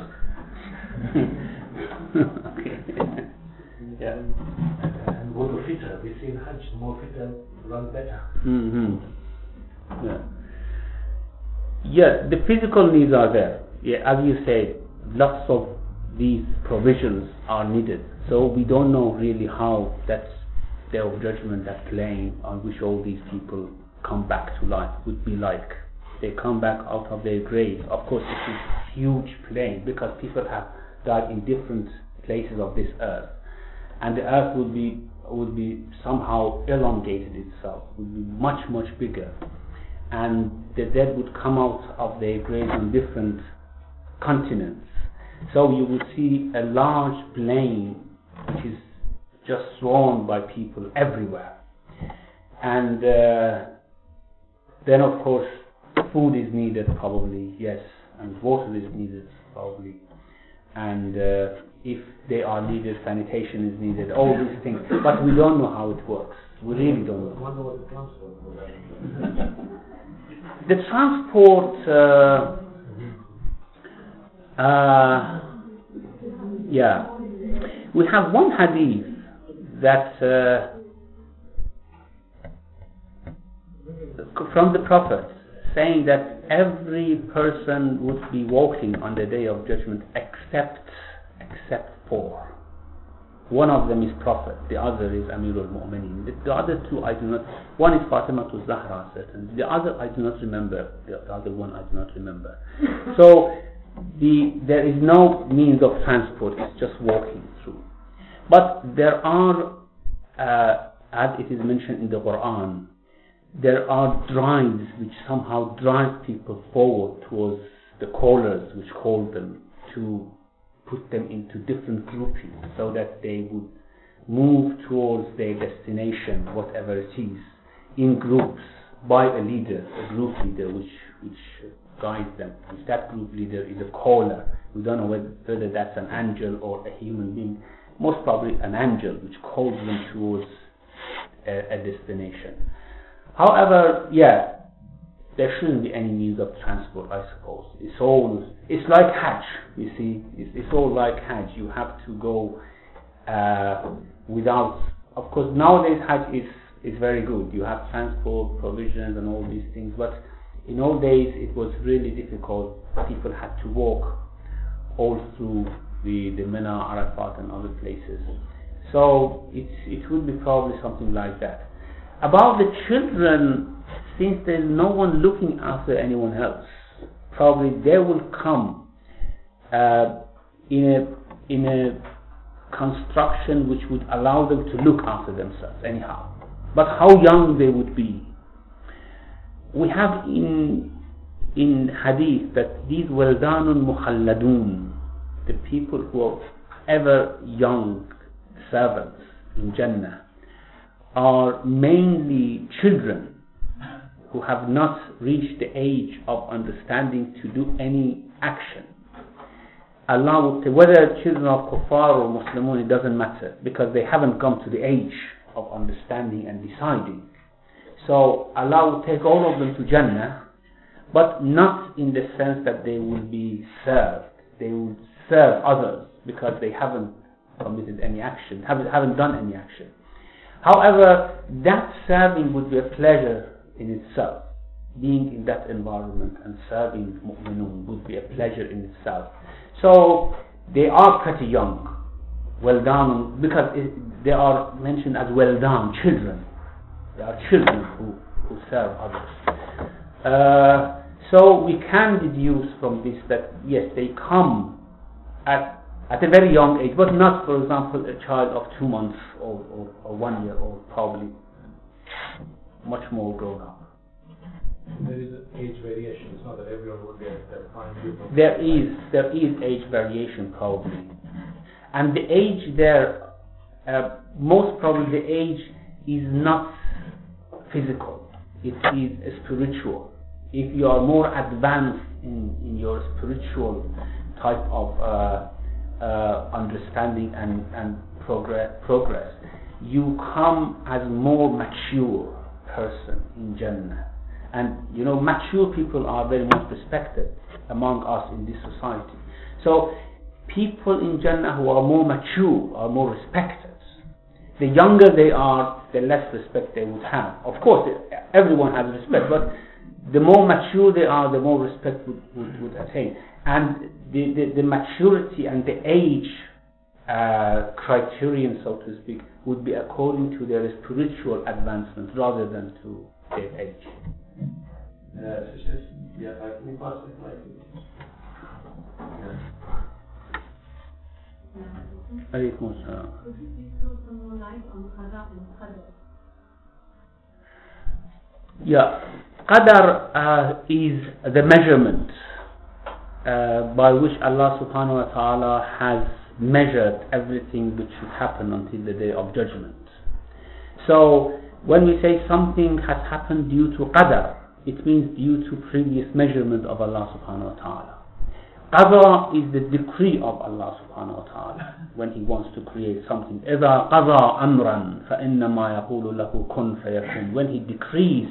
Okay. Yeah. And, and go to fitter. We see in Hajj, the more fitter run better. Mm-hmm. Yeah. Yeah, the physical needs are there. Yeah, as you said, lots of these provisions are needed. So we don't know really how that Day of Judgment, that plane on which all these people come back to life would be like. They come back out of their graves. Of course, it is a huge plane because people have died in different places of this earth, and the earth would be would be somehow elongated itself, would be much much bigger, and the dead would come out of their graves on different continents. So you would see a large plain which is just swarmed by people everywhere. And uh, then of course food is needed probably, yes, and water is needed probably. And uh, if they are needed, sanitation is needed, all these things. But we don't know how it works. We really don't know. I wonder what the transport was. The transport... Uh, Uh, yeah, we have one hadith that uh, from the Prophet saying that every person would be walking on the Day of Judgment except except four. One of them is Prophet, the other is Amirul Mu'mineen. The, the other two I do not. One is Fatima to Zahra, certainly. The other I do not remember. The other one I do not remember. So. The, there is no means of transport, it's just walking through. But there are, uh, as it is mentioned in the Quran, there are drives which somehow drive people forward towards the callers, which call them, to put them into different groupings so that they would move towards their destination, whatever it is, in groups by a leader, a group leader, which which guides them. If that group leader is a caller, we don't know whether, whether that's an angel or a human being. Most probably an angel, which calls them towards a, a destination. However, yeah, there shouldn't be any means of transport, I suppose. It's all, it's like Hajj, you see. It's, it's all like Hajj. You have to go uh, without, of course, nowadays Hajj is, is very good. You have transport, provisions and all these things, but in old days it was really difficult. People had to walk all through the, the Mina, Arafat and other places. So it, it would be probably something like that. About the children, since there's no one looking after anyone else, probably they will come uh, in a in a construction which would allow them to look after themselves anyhow. But how young they would be. We have in in hadith that these waldanun mukhalladun, the people who are ever young servants in Jannah, are mainly children who have not reached the age of understanding to do any action. Allah would say, whether children of kuffar or Muslimun, it doesn't matter, because they haven't come to the age of understanding and deciding. So Allah will take all of them to Jannah, but not in the sense that they will be served. They will serve others because they haven't committed any action, haven't, haven't done any action. However, that serving would be a pleasure in itself. Being in that environment and serving mu'minun would be a pleasure in itself. So they are pretty young, well done, because it, they are mentioned as well done children. They are children who, who serve others. Uh, so we can deduce from this that yes, they come at at a very young age, but not, for example, a child of two months or, or, or one year old, probably much more grown up. There is an age variation. It's not that everyone would get that fine group of There is there is age variation probably, and the age there, uh, most probably the age is not physical. It is spiritual. If you are more advanced in, in your spiritual type of uh, uh, understanding and and progress, progress, you come as a more mature person in Jannah. And you know, mature people are very much respected among us in this society. So people in Jannah who are more mature are more respected. The younger they are, the less respect they would have. Of course, everyone has respect, but the more mature they are, the more respect would, would, would attain. And the, the, the maturity and the age uh, criterion, so to speak, would be according to their spiritual advancement rather than to their age. Uh, sisters, yeah, I can pass it like this. Alaykum assalam. Could you please throw some more light on Qada and Qadar? Yeah, Qadar uh, is the measurement uh, by which Allah subhanahu wa ta'ala has measured everything which should happen until the day of judgment. So when we say something has happened due to Qadar, it means due to previous measurement of Allah subhanahu wa ta'ala. Qadar is the decree of Allah subhanahu wa ta'ala when He wants to create something. إِذَا قَضَى أَمْرًا فَإِنَّمَا يَقُولُ لَهُ كُنْ فَيَكُنْ. When He decrees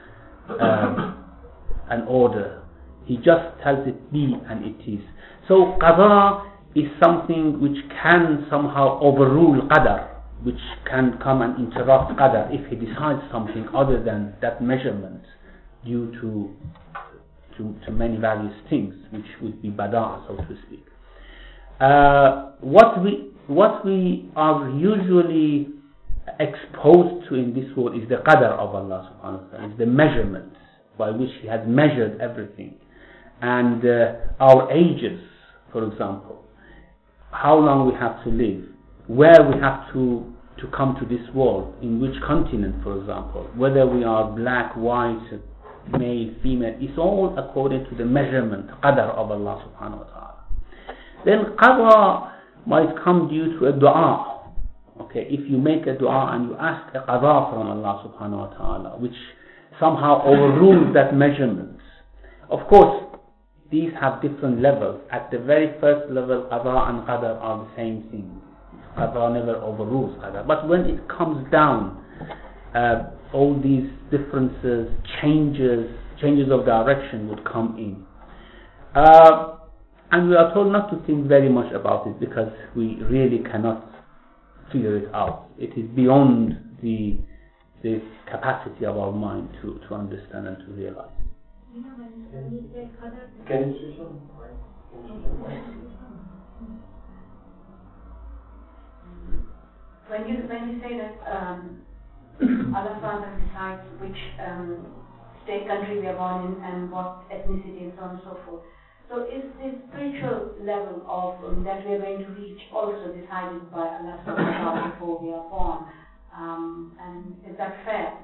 um, an order, He just tells it be and it is. So Qadar is something which can somehow overrule Qadar, which can come and interrupt Qadar if He decides something other than that measurement due to To, to many various things, which would be bada, so to speak. Uh, what we what we are usually exposed to in this world is the qadar of Allah subhanahu wa ta'ala, is the measurement by which He has measured everything. And uh, our ages, for example, how long we have to live, where we have to to come to this world, in which continent, for example, whether we are black, white, male, female, it's all according to the measurement, qadar of Allah subhanahu wa ta'ala. Then qadar might come due to a dua. Okay, if you make a dua and you ask a qadar from Allah subhanahu wa ta'ala, which somehow overrules that measurement. Of course, these have different levels. At the very first level, qadar and qadar are the same thing. Qadar never overrules qadar. But when it comes down, uh, all these differences, changes, changes of direction would come in. Uh, and we are told not to think very much about it because we really cannot figure it out. It is beyond the the capacity of our mind to, to understand and to realize. You know, when you say Qadar, Can you switch on? when you when you say that um, Allah subhanahu wa ta'ala decides which um, state, country we are born in and what ethnicity and so on and so forth. So is this spiritual level of um, that we are going to reach also decided by Allah subhanahu wa ta'ala before we are born? Um, and is that fair?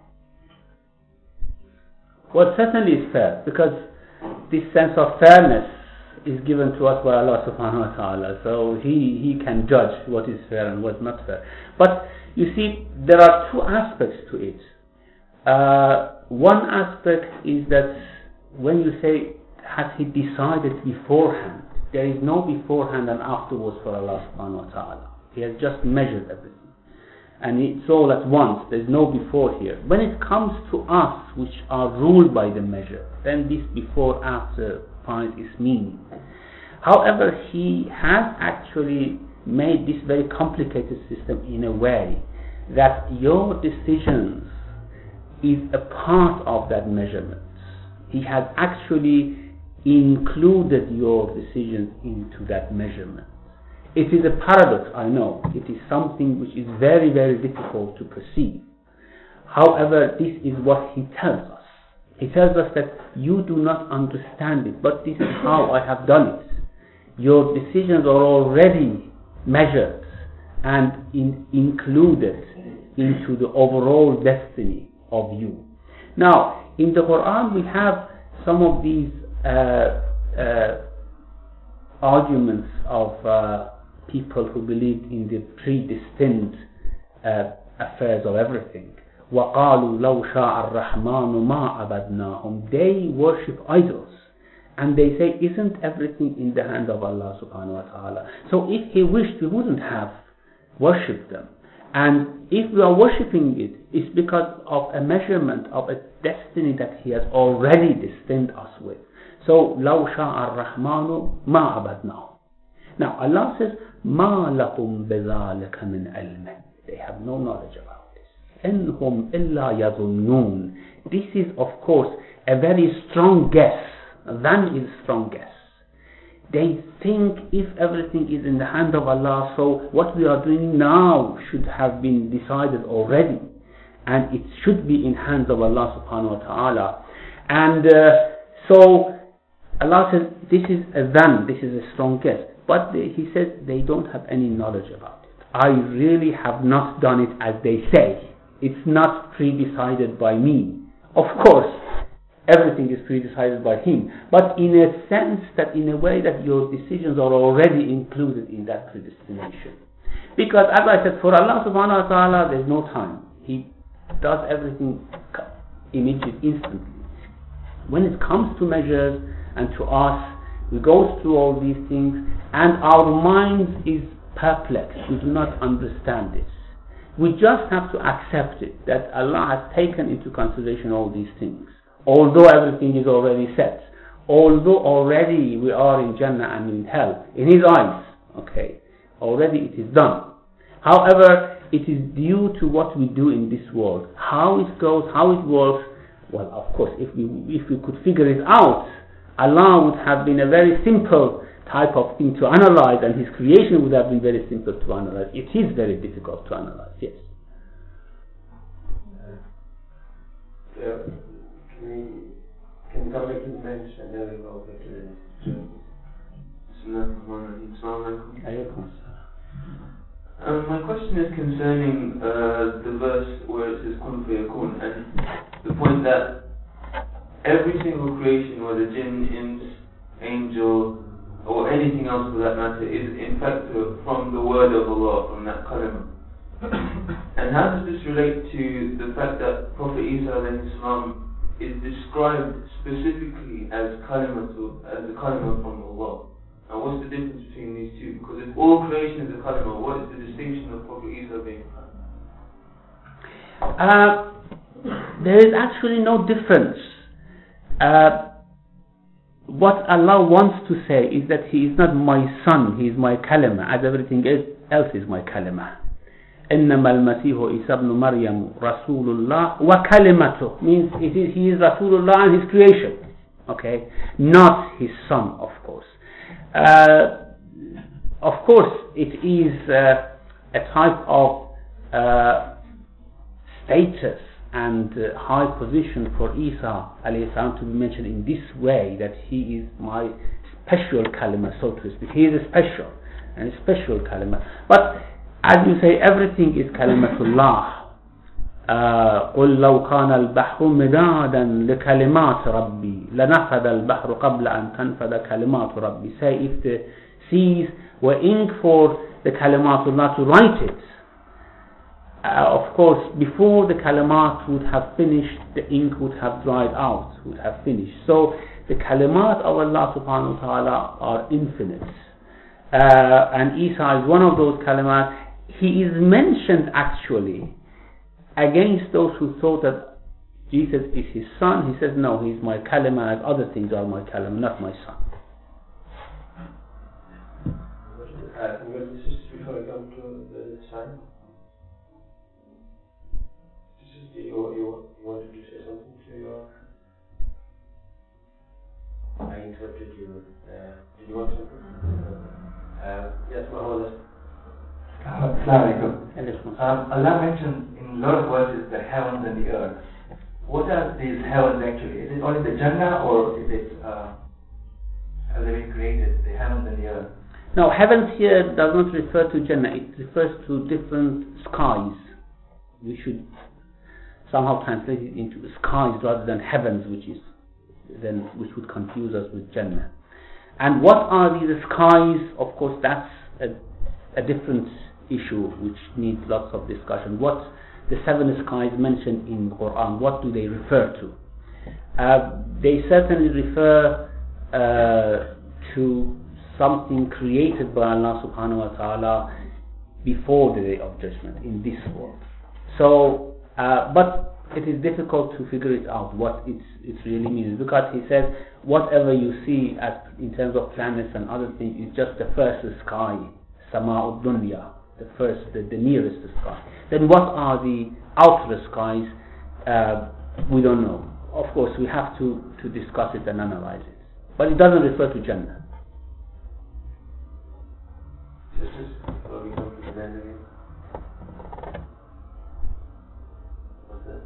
Well, certainly it's fair, because this sense of fairness is given to us by Allah subhanahu wa ta'ala. So He, he can judge what is fair and what's not fair. But you see, there are two aspects to it. Uh, one aspect is that when you say, has He decided beforehand? There is no beforehand and afterwards for Allah subhanahu wa ta'ala. He has just measured everything. And it's all at once. There's no before here. When it comes to us, which are ruled by the measure, then this before after finds its meaning. However, He has actually made this very complicated system in a way that your decisions is a part of that measurement. He has actually included your decisions into that measurement. It is a paradox, I know. It is something which is very, very difficult to perceive. However, this is what He tells us. He tells us that you do not understand it, but this is how I have done it. Your decisions are already measured and in, included into the overall destiny of you. Now, in the Quran we have some of these uh, uh, arguments of uh, people who believed in the predestined uh, affairs of everything. وَقَالُوا لَوْ شَاءَ الرَّحْمَنُ مَا عَبَدْنَاهُمْ. They worship idols. And they say, isn't everything in the hand of Allah subhanahu wa ta'ala? So if He wished, we wouldn't have worshipped them. And if we are worshipping it, it's because of a measurement of a destiny that He has already destined us with. So, لَوْ شَاءَ الرَّحْمَنُ مَا عَبَدْنَاهُمْ. Now, Allah says, مَا لَهُمْ بِذَلِكَ مِنْ عِلْمٍ. They have no knowledge about this. إِنْهُمْ إِلَّا يَظُنُّونَ. This is, of course, a very strong guess. Than is strong guess. They think if everything is in the hand of Allah, so what we are doing now should have been decided already. And it should be in hands of Allah subhanahu wa ta'ala. And uh, so, Allah says, this is a dhan, this is a strong guess. But they, He says, they don't have any knowledge about it. I really have not done it as they say. It's not pre-decided by me. Of course, everything is pre-decided by Him. But in a sense that, in a way that your decisions are already included in that predestination. Because as I said, for Allah subhanahu wa ta'ala, there's no time. He does everything immediately, instantly. When it comes to measures and to us, we go through all these things and our minds is perplexed. We do not understand this. We just have to accept it, that Allah has taken into consideration all these things. Although everything is already set. Although already we are in Jannah and in hell. In His eyes, okay, already it is done. However, it is due to what we do in this world. How it goes, how it works. Well, of course, if we if we could figure it out, Allah would have been a very simple type of thing to analyze, and His creation would have been very simple to analyze. It is very difficult to analyze, yes. Yeah. Can we can we come back to the bench and then we'll go back to the Assalamualaikum. Um, my question is concerning uh, the verse where it says kun fayakun, and the point that every single creation, whether jinn, ins, angel, or anything else for that matter, is in fact from the word of Allah, from that kalima. And how does this relate to the fact that Prophet Isa alayhi salam is described specifically as kalimatu, as a kalima from Allah? And what's the difference between these two? Because if all creation is a kalima, what is the distinction of Prophet Isa being a kalima? Uh, there is actually no difference. Uh, what Allah wants to say is that He is not my son, He is my kalima, as everything else is my kalima. إنما المسيح عيسى ابن مريم رسول الله وكلمته, means it is, He is Rasulullah and His creation, okay, not His son, of course. Uh, of course, it is uh, a type of uh, status and uh, high position for Isa alayhi salam to be mentioned in this way, that he is my special kalima, so to speak. He is a special and a special kalima. But as you say, everything is kalimatullah. قل لو كان البحر مدادا لكلمات ربي لنفد البحر قبل أن تنفد كلمات ربي. Say, if the seas were ink for the kalimatullah to write it, uh, of course before the kalimat would have finished, the ink would have dried out, would have finished. So the kalimat of Allah subhanahu wa ta'ala are infinite, uh, and Isa is one of those kalimat. He is mentioned actually against those who thought that Jesus is his son. He says, no, he is my kalima, as other things are my kalima, not my son. Uh, before I come to the sign, you, you, you wanted to say something to your... I interrupted you. Uh, did you want something? Uh, yes, Muhammad. Assalamu alaikum. Um, Allah mentioned in a lot of verses the heavens and the earth. What are these heavens actually? Is it only the Jannah, or is it uh, have they been created, the heavens and the earth? Now, heavens here does not refer to Jannah. It refers to different skies. We should somehow translate it into skies rather than heavens, which is then which would confuse us with Jannah. And what are these skies? Of course, that's a, a different issue which needs lots of discussion. What the seven skies mentioned in the Quran, what do they refer to? Uh, they certainly refer uh, to something created by Allah subhanahu wa ta'ala before the day of judgment in this world. So, uh, but it is difficult to figure it out what it, it really means, because he says whatever you see as in terms of planets and other things is just the first sky, sama'ud dunya, the first, the, the nearest sky. Then what are the outer skies? Uh, we don't know. Of course, we have to, to discuss it and analyze it. But it doesn't refer to Jannah. Sisters, before we come to the end again. What's that?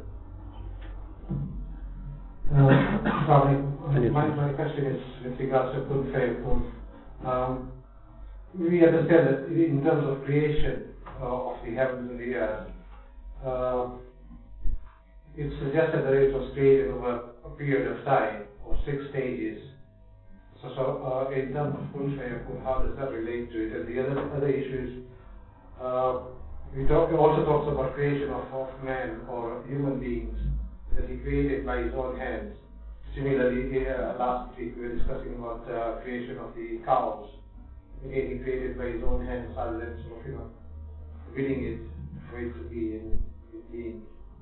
Uh, probably, my, my question is with regards to Kun Fayakun. Um, we understand that in terms of creation uh, of the heavens and the earth, uh, it's suggested that it was created over a period of time, or six stages. So, so uh, in terms of Kun Fayakun, how does that relate to it? And the other other issues, uh, we talk, it also talks about creation of, of man or human beings that he created by his own hands. Similarly, uh, last week we were discussing about uh, creation of the cows. Again, he created by his own hands rather than sort of, you know, willing it for it to be in being.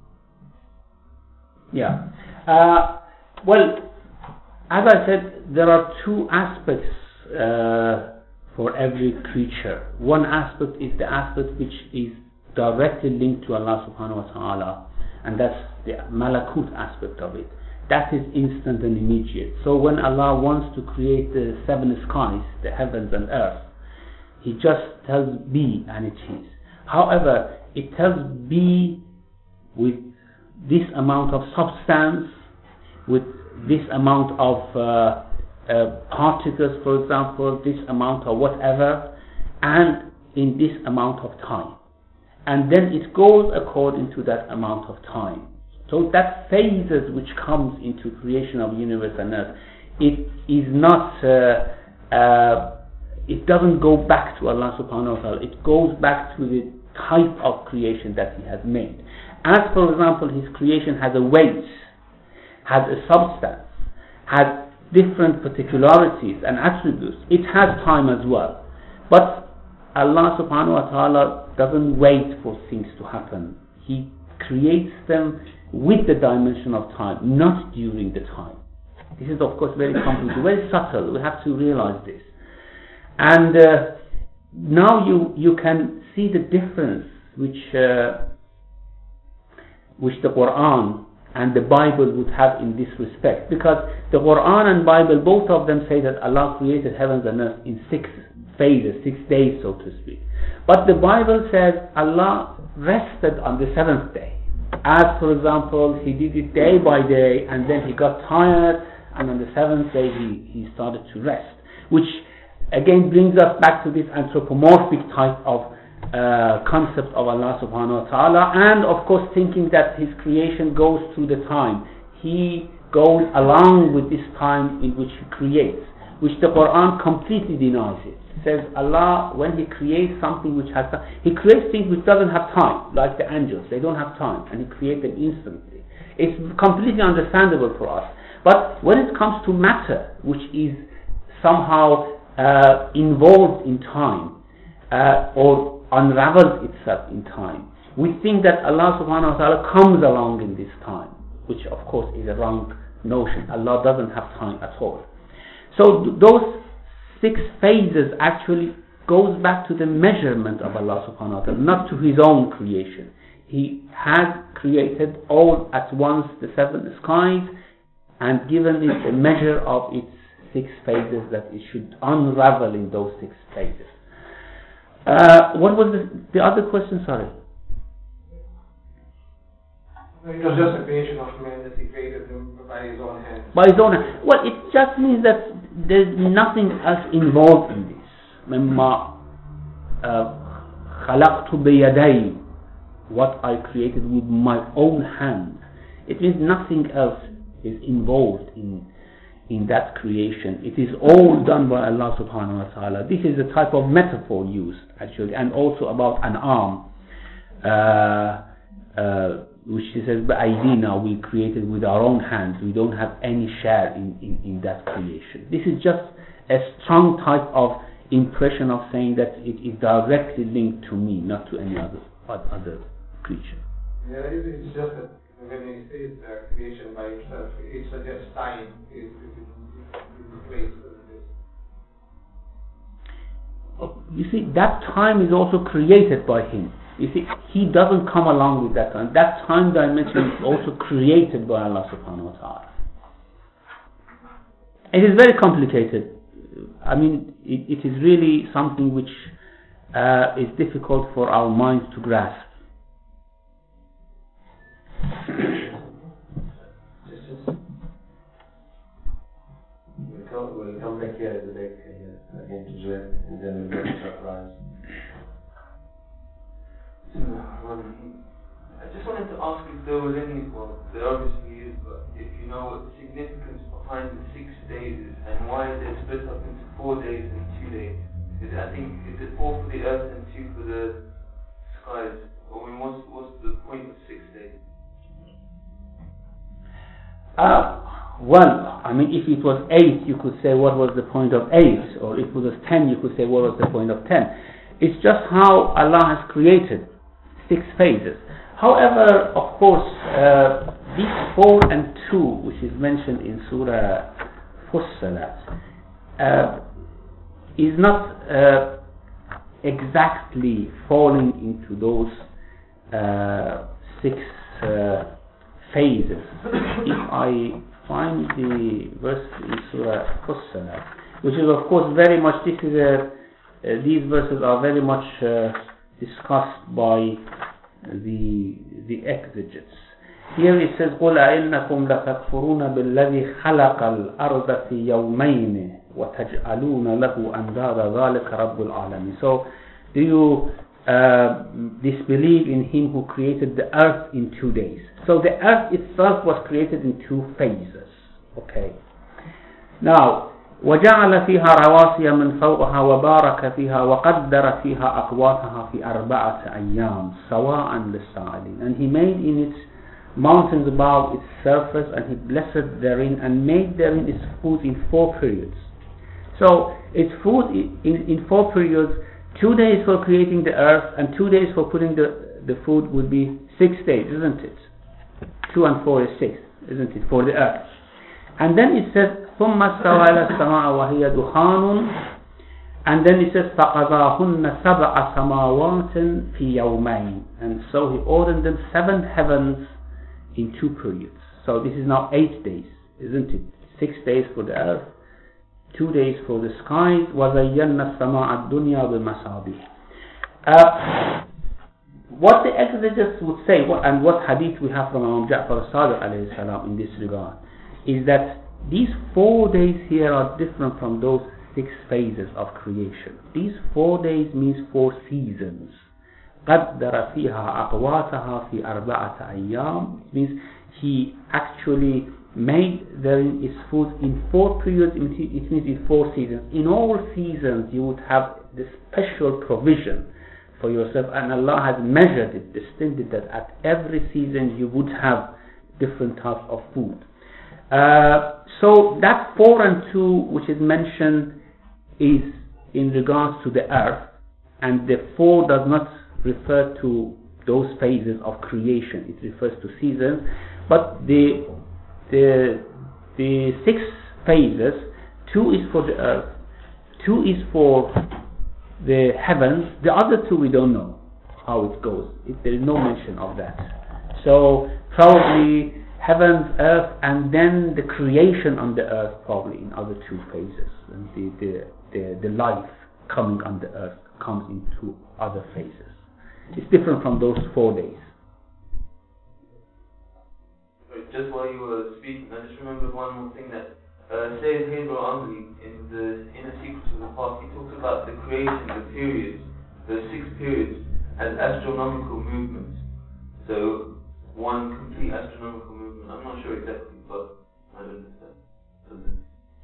Yeah. Uh, well, as I said, there are two aspects uh, for every creature. One aspect is the aspect which is directly linked to Allah subhanahu wa ta'ala, and that's the malakut aspect of it. That is instant and immediate. So when Allah wants to create the seven skies, the heavens and earth, He just tells be and it is. However, it tells be with this amount of substance, with this amount of uh, uh, particles, for example, this amount of whatever, and in this amount of time. And then it goes according to that amount of time. So that phases which comes into creation of universe and earth, it is not, uh, uh, it doesn't go back to Allah subhanahu wa ta'ala, it goes back to the type of creation that He has made. As for example, His creation has a weight, has a substance, has different particularities and attributes. It has time as well. But Allah subhanahu wa ta'ala doesn't wait for things to happen. He creates them with the dimension of time, not during the time. This is of course very complicated, very subtle. We have to realize this. And uh, now you you can see the difference which uh, which the Quran and the Bible would have in this respect, because the Quran and Bible, both of them say that Allah created heavens and earth in six phases, six days, so to speak. But the Bible says Allah rested on the seventh day. As for example, he did it day by day, and then he got tired, and on the seventh day he, he started to rest, which again brings us back to this anthropomorphic type of uh, concept of Allah subhanahu wa ta'ala, and of course thinking that his creation goes through the time. He goes along with this time in which he creates, which the Quran completely denies it. It says Allah, when he creates something which has time, he creates things which doesn't have time, like the angels. They don't have time, and he creates them instantly. It's completely understandable for us. But when it comes to matter, which is somehow uh, involved in time, uh, or unravels itself in time, we think that Allah subhanahu wa ta'ala comes along in this time, which of course is a wrong notion. Allah doesn't have time at all. So th- those six phases actually goes back to the measurement of Allah subhanahu wa ta'ala, not to his own creation. He has created all at once the seven skies and given it a measure of its six phases, that it should unravel in those six phases. Uh, what was the, the other question? Sorry. It was just a creation of man that he created him by his own hand. By his own hand. Well, it just means that there's nothing else involved in this. مما خلقت بيدي, what I created with my own hand. It means nothing else is involved in in that creation. It is all done by Allah subhanahu wa ta'ala. This is the type of metaphor used actually, and also about an arm, uh, uh, which he says بأيدينا, we created with our own hands. We don't have any share in, in, in that creation. This is just a strong type of impression of saying that it is directly linked to me, not to any other other creature. Yeah, it's just that when he says uh, creation by itself, it suggests time is in place. You see, that time is also created by him. You see, he doesn't come along with that time. That time dimension is also created by Allah subhanahu wa ta'ala. It is very complicated. I mean, it, it is really something which uh, is difficult for our minds to grasp. We'll come, we'll come back here at the back uh, again to Joel, and then we'll go to surprise. I just wanted to ask if there was any, well, there obviously is, but if you know what the significance behind the six days is and why they're split up into four days and two days. Is it, I think, is it four for the earth and two for the skies? Or I mean, what's, what's the point of six days? Uh, well, I mean, if it was eight, you could say what was the point of eight, or if it was ten, you could say what was the point of ten. It's just how Allah has created six phases. However, of course, uh, these four and two, which is mentioned in Surah Fussilat, uh, is not uh, exactly falling into those uh, six uh, phases. If I find the verse in Surah Fussilat, which is of course very much, this is a, uh, these verses are very much uh, discussed by the the exegetes. Here it says, قُلْ أَإِنَّكُمْ لَتَكْفُرُونَ بِالَّذِي خَلَقَ الْأَرْضَ فِي يَوْمَيْنِ وَتَجْعَلُونَ لَهُ أَنْدَادًا ذَلِكَ رَبُّ الْعَالَمِينَ. So, do you uh, disbelieve in him who created the earth in two days? So the earth itself was created in two phases. Okay. Now, وَجَعَلَ فِيهَا رَوَاسِيَ مِنْ فَوْقِهَا وَبَارَكَ فِيهَا وَقَدَّرَ فِيهَا أَقْوَاتَهَا فِي أَرْبَعَةِ أَيَّامٍ سَوَاءً لِلسَّائِلِينَ. And he made in its mountains above its surface, and he blessed therein, and made therein its food in four periods. So its food in, in, in four periods, two days for creating the earth and two days for putting the, the food would be six days, isn't it? Two and four is six, isn't it, for the earth. And then it says ثُمَّ اسْتَوَى إِلَى السَّمَاءِ وَهِيَ دُخَانٌ, and then it says فَقَضَاهُنَّ سَبْعَ سَمَاوَاتٍ فِي يَوْمَيْنِ, and so he ordered them seven heavens in two periods. So this is now eight days, isn't it? Six days for the earth, two days for the skies. وَزَيَّنَّا السَّمَاءَ الدُّنْيَا بِمَصَابِيحَ. Uh, what the exegetes would say, what, and what hadith we have from Imam Ja'far al-Sadiq alayhi salam in this regard, is that these four days here are different from those six phases of creation. These four days means four seasons. قَدَّرَ فِيهَا أَقْوَاتَهَا فِي أَرْبَعَةَ أَيَّامٍ. It means he actually made therein his food in four periods. It means in four seasons. In all seasons you would have the special provision for yourself, and Allah has measured it, destined it, that at every season you would have different types of food. Uh, so that four and two which is mentioned is in regards to the earth, and the four does not refer to those phases of creation, it refers to seasons. But the the the six phases, two is for the earth, two is for the heavens, the other two we don't know how it goes. It, there is no mention of that. So probably heavens, earth, and then the creation on the earth, probably in other two phases, and the the the, the life coming on the earth comes into other phases. It's different from those four days. Just while you were speaking, I just remembered one more thing that uh, Sayyid Haydar Amri in the Inner Secrets of the Past, he talks about the creation, the periods, the six periods, as astronomical movements. So one complete astronomical movement. I'm not sure exactly, but I don't understand.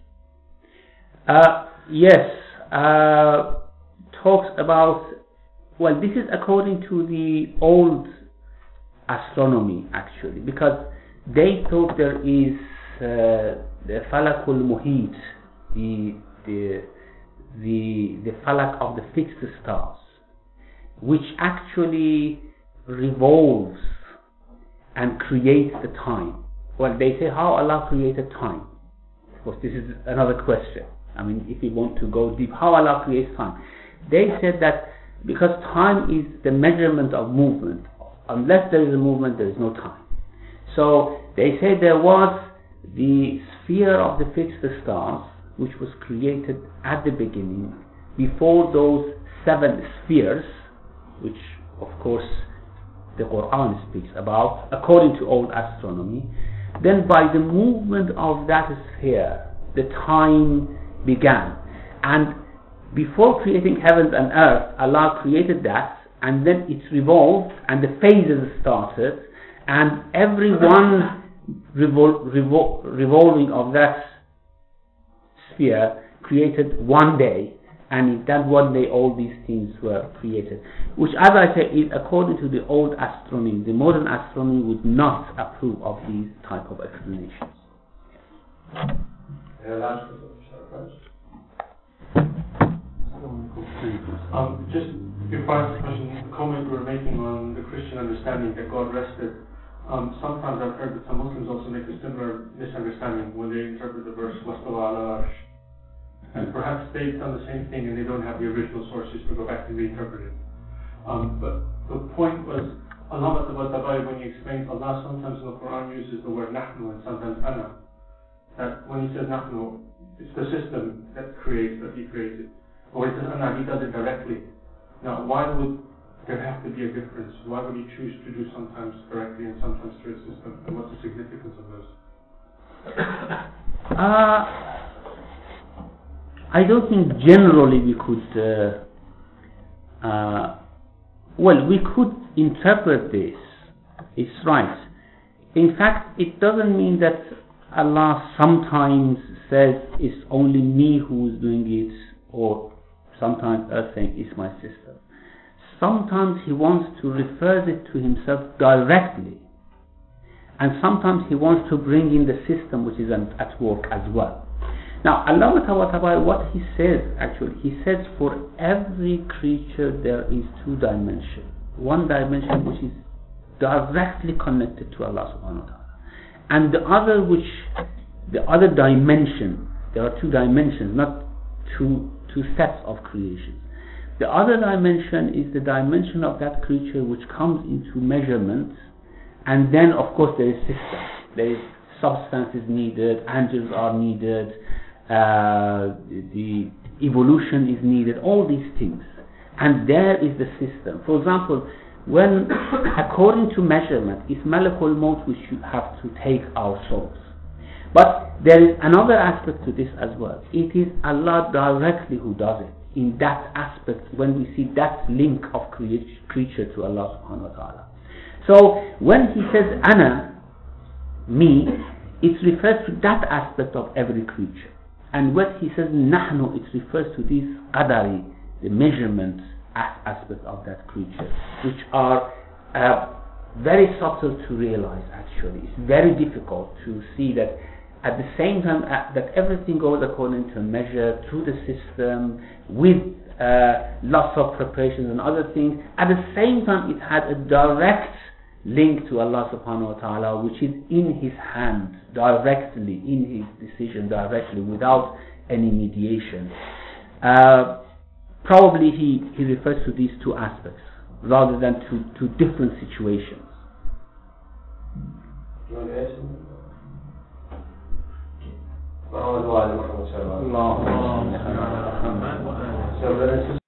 Uh, yes, uh, talks about, well, this is according to the old astronomy actually, because they thought there is uh, the Falakul Muhit, the the the the Falak of the fixed stars, which actually revolves and creates the time. Well, they say how Allah created time. Of course, this is another question. I mean, if you want to go deep, how Allah creates time. They said that because time is the measurement of movement. Unless there is a movement, there is no time. So they say there was the sphere of the fixed stars, which was created at the beginning, before those seven spheres, which of course the Quran speaks about, according to old astronomy. Then by the movement of that sphere, the time began. And before creating heavens and earth, Allah created that, and then it revolved, and the phases started, and every one revol- revol- revolving of that sphere created one day, and in that one day all these things were created. Which, as I say, is according to the old astronomy. The modern astronomy would not approve of these type of explanations. Um, just before I ask the question, the comment we were making on the Christian understanding that God rested, um, sometimes I've heard that some Muslims also make a similar misunderstanding when they interpret the verse Wastawa ala arsh, and perhaps they've done the same thing and they don't have the original sources to go back and reinterpret it. Um, but the point was, Allah Tabai, when He explains, Allah sometimes in the Quran uses the word nahnu and sometimes ana. That when He says nahnu, it's the system that creates, that He created. Or it says ana, He does it directly. Now, why would there have to be a difference? Why would He choose to do sometimes directly and sometimes through a system? And what's the significance of those? Uh, I don't think generally we could, uh, uh, well, we could interpret this. It's right. In fact, it doesn't mean that Allah sometimes says it's only me who is doing it, or sometimes earth saying it's my system. Sometimes He wants to refer it to Himself directly, and sometimes He wants to bring in the system which is at work as well. Now, Allah Ta'ala, what He says actually, He says for every creature there is two dimensions. One dimension which is directly connected to Allah Subhanahu wa Ta'ala, and the other which, the other dimension, there are two dimensions, not two two sets of creations. The other dimension is the dimension of that creature which comes into measurement, and then of course there is system, there is substance is needed, angels are needed, uh, the evolution is needed, all these things, and there is the system. For example, when, according to measurement, it's Malakul Maut which you have to take our souls. But there is another aspect to this as well. It is Allah directly who does it. In that aspect, when we see that link of creature to Allah subhanahu wa ta'ala. So when he says Ana, me, it refers to that aspect of every creature. And when he says Nahnu, it refers to this Qadari, the measurement aspect of that creature, which are uh, very subtle to realize actually. It's very difficult to see that at the same time uh, that everything goes according to a measure through the system with uh, lots of preparations and other things. At the same time it had a direct link to Allah subhanahu wa ta'ala, which is in his hand directly, in his decision directly, without any mediation. Uh, probably he, he refers to these two aspects rather than to, to different situations. You want to add something? So brothers and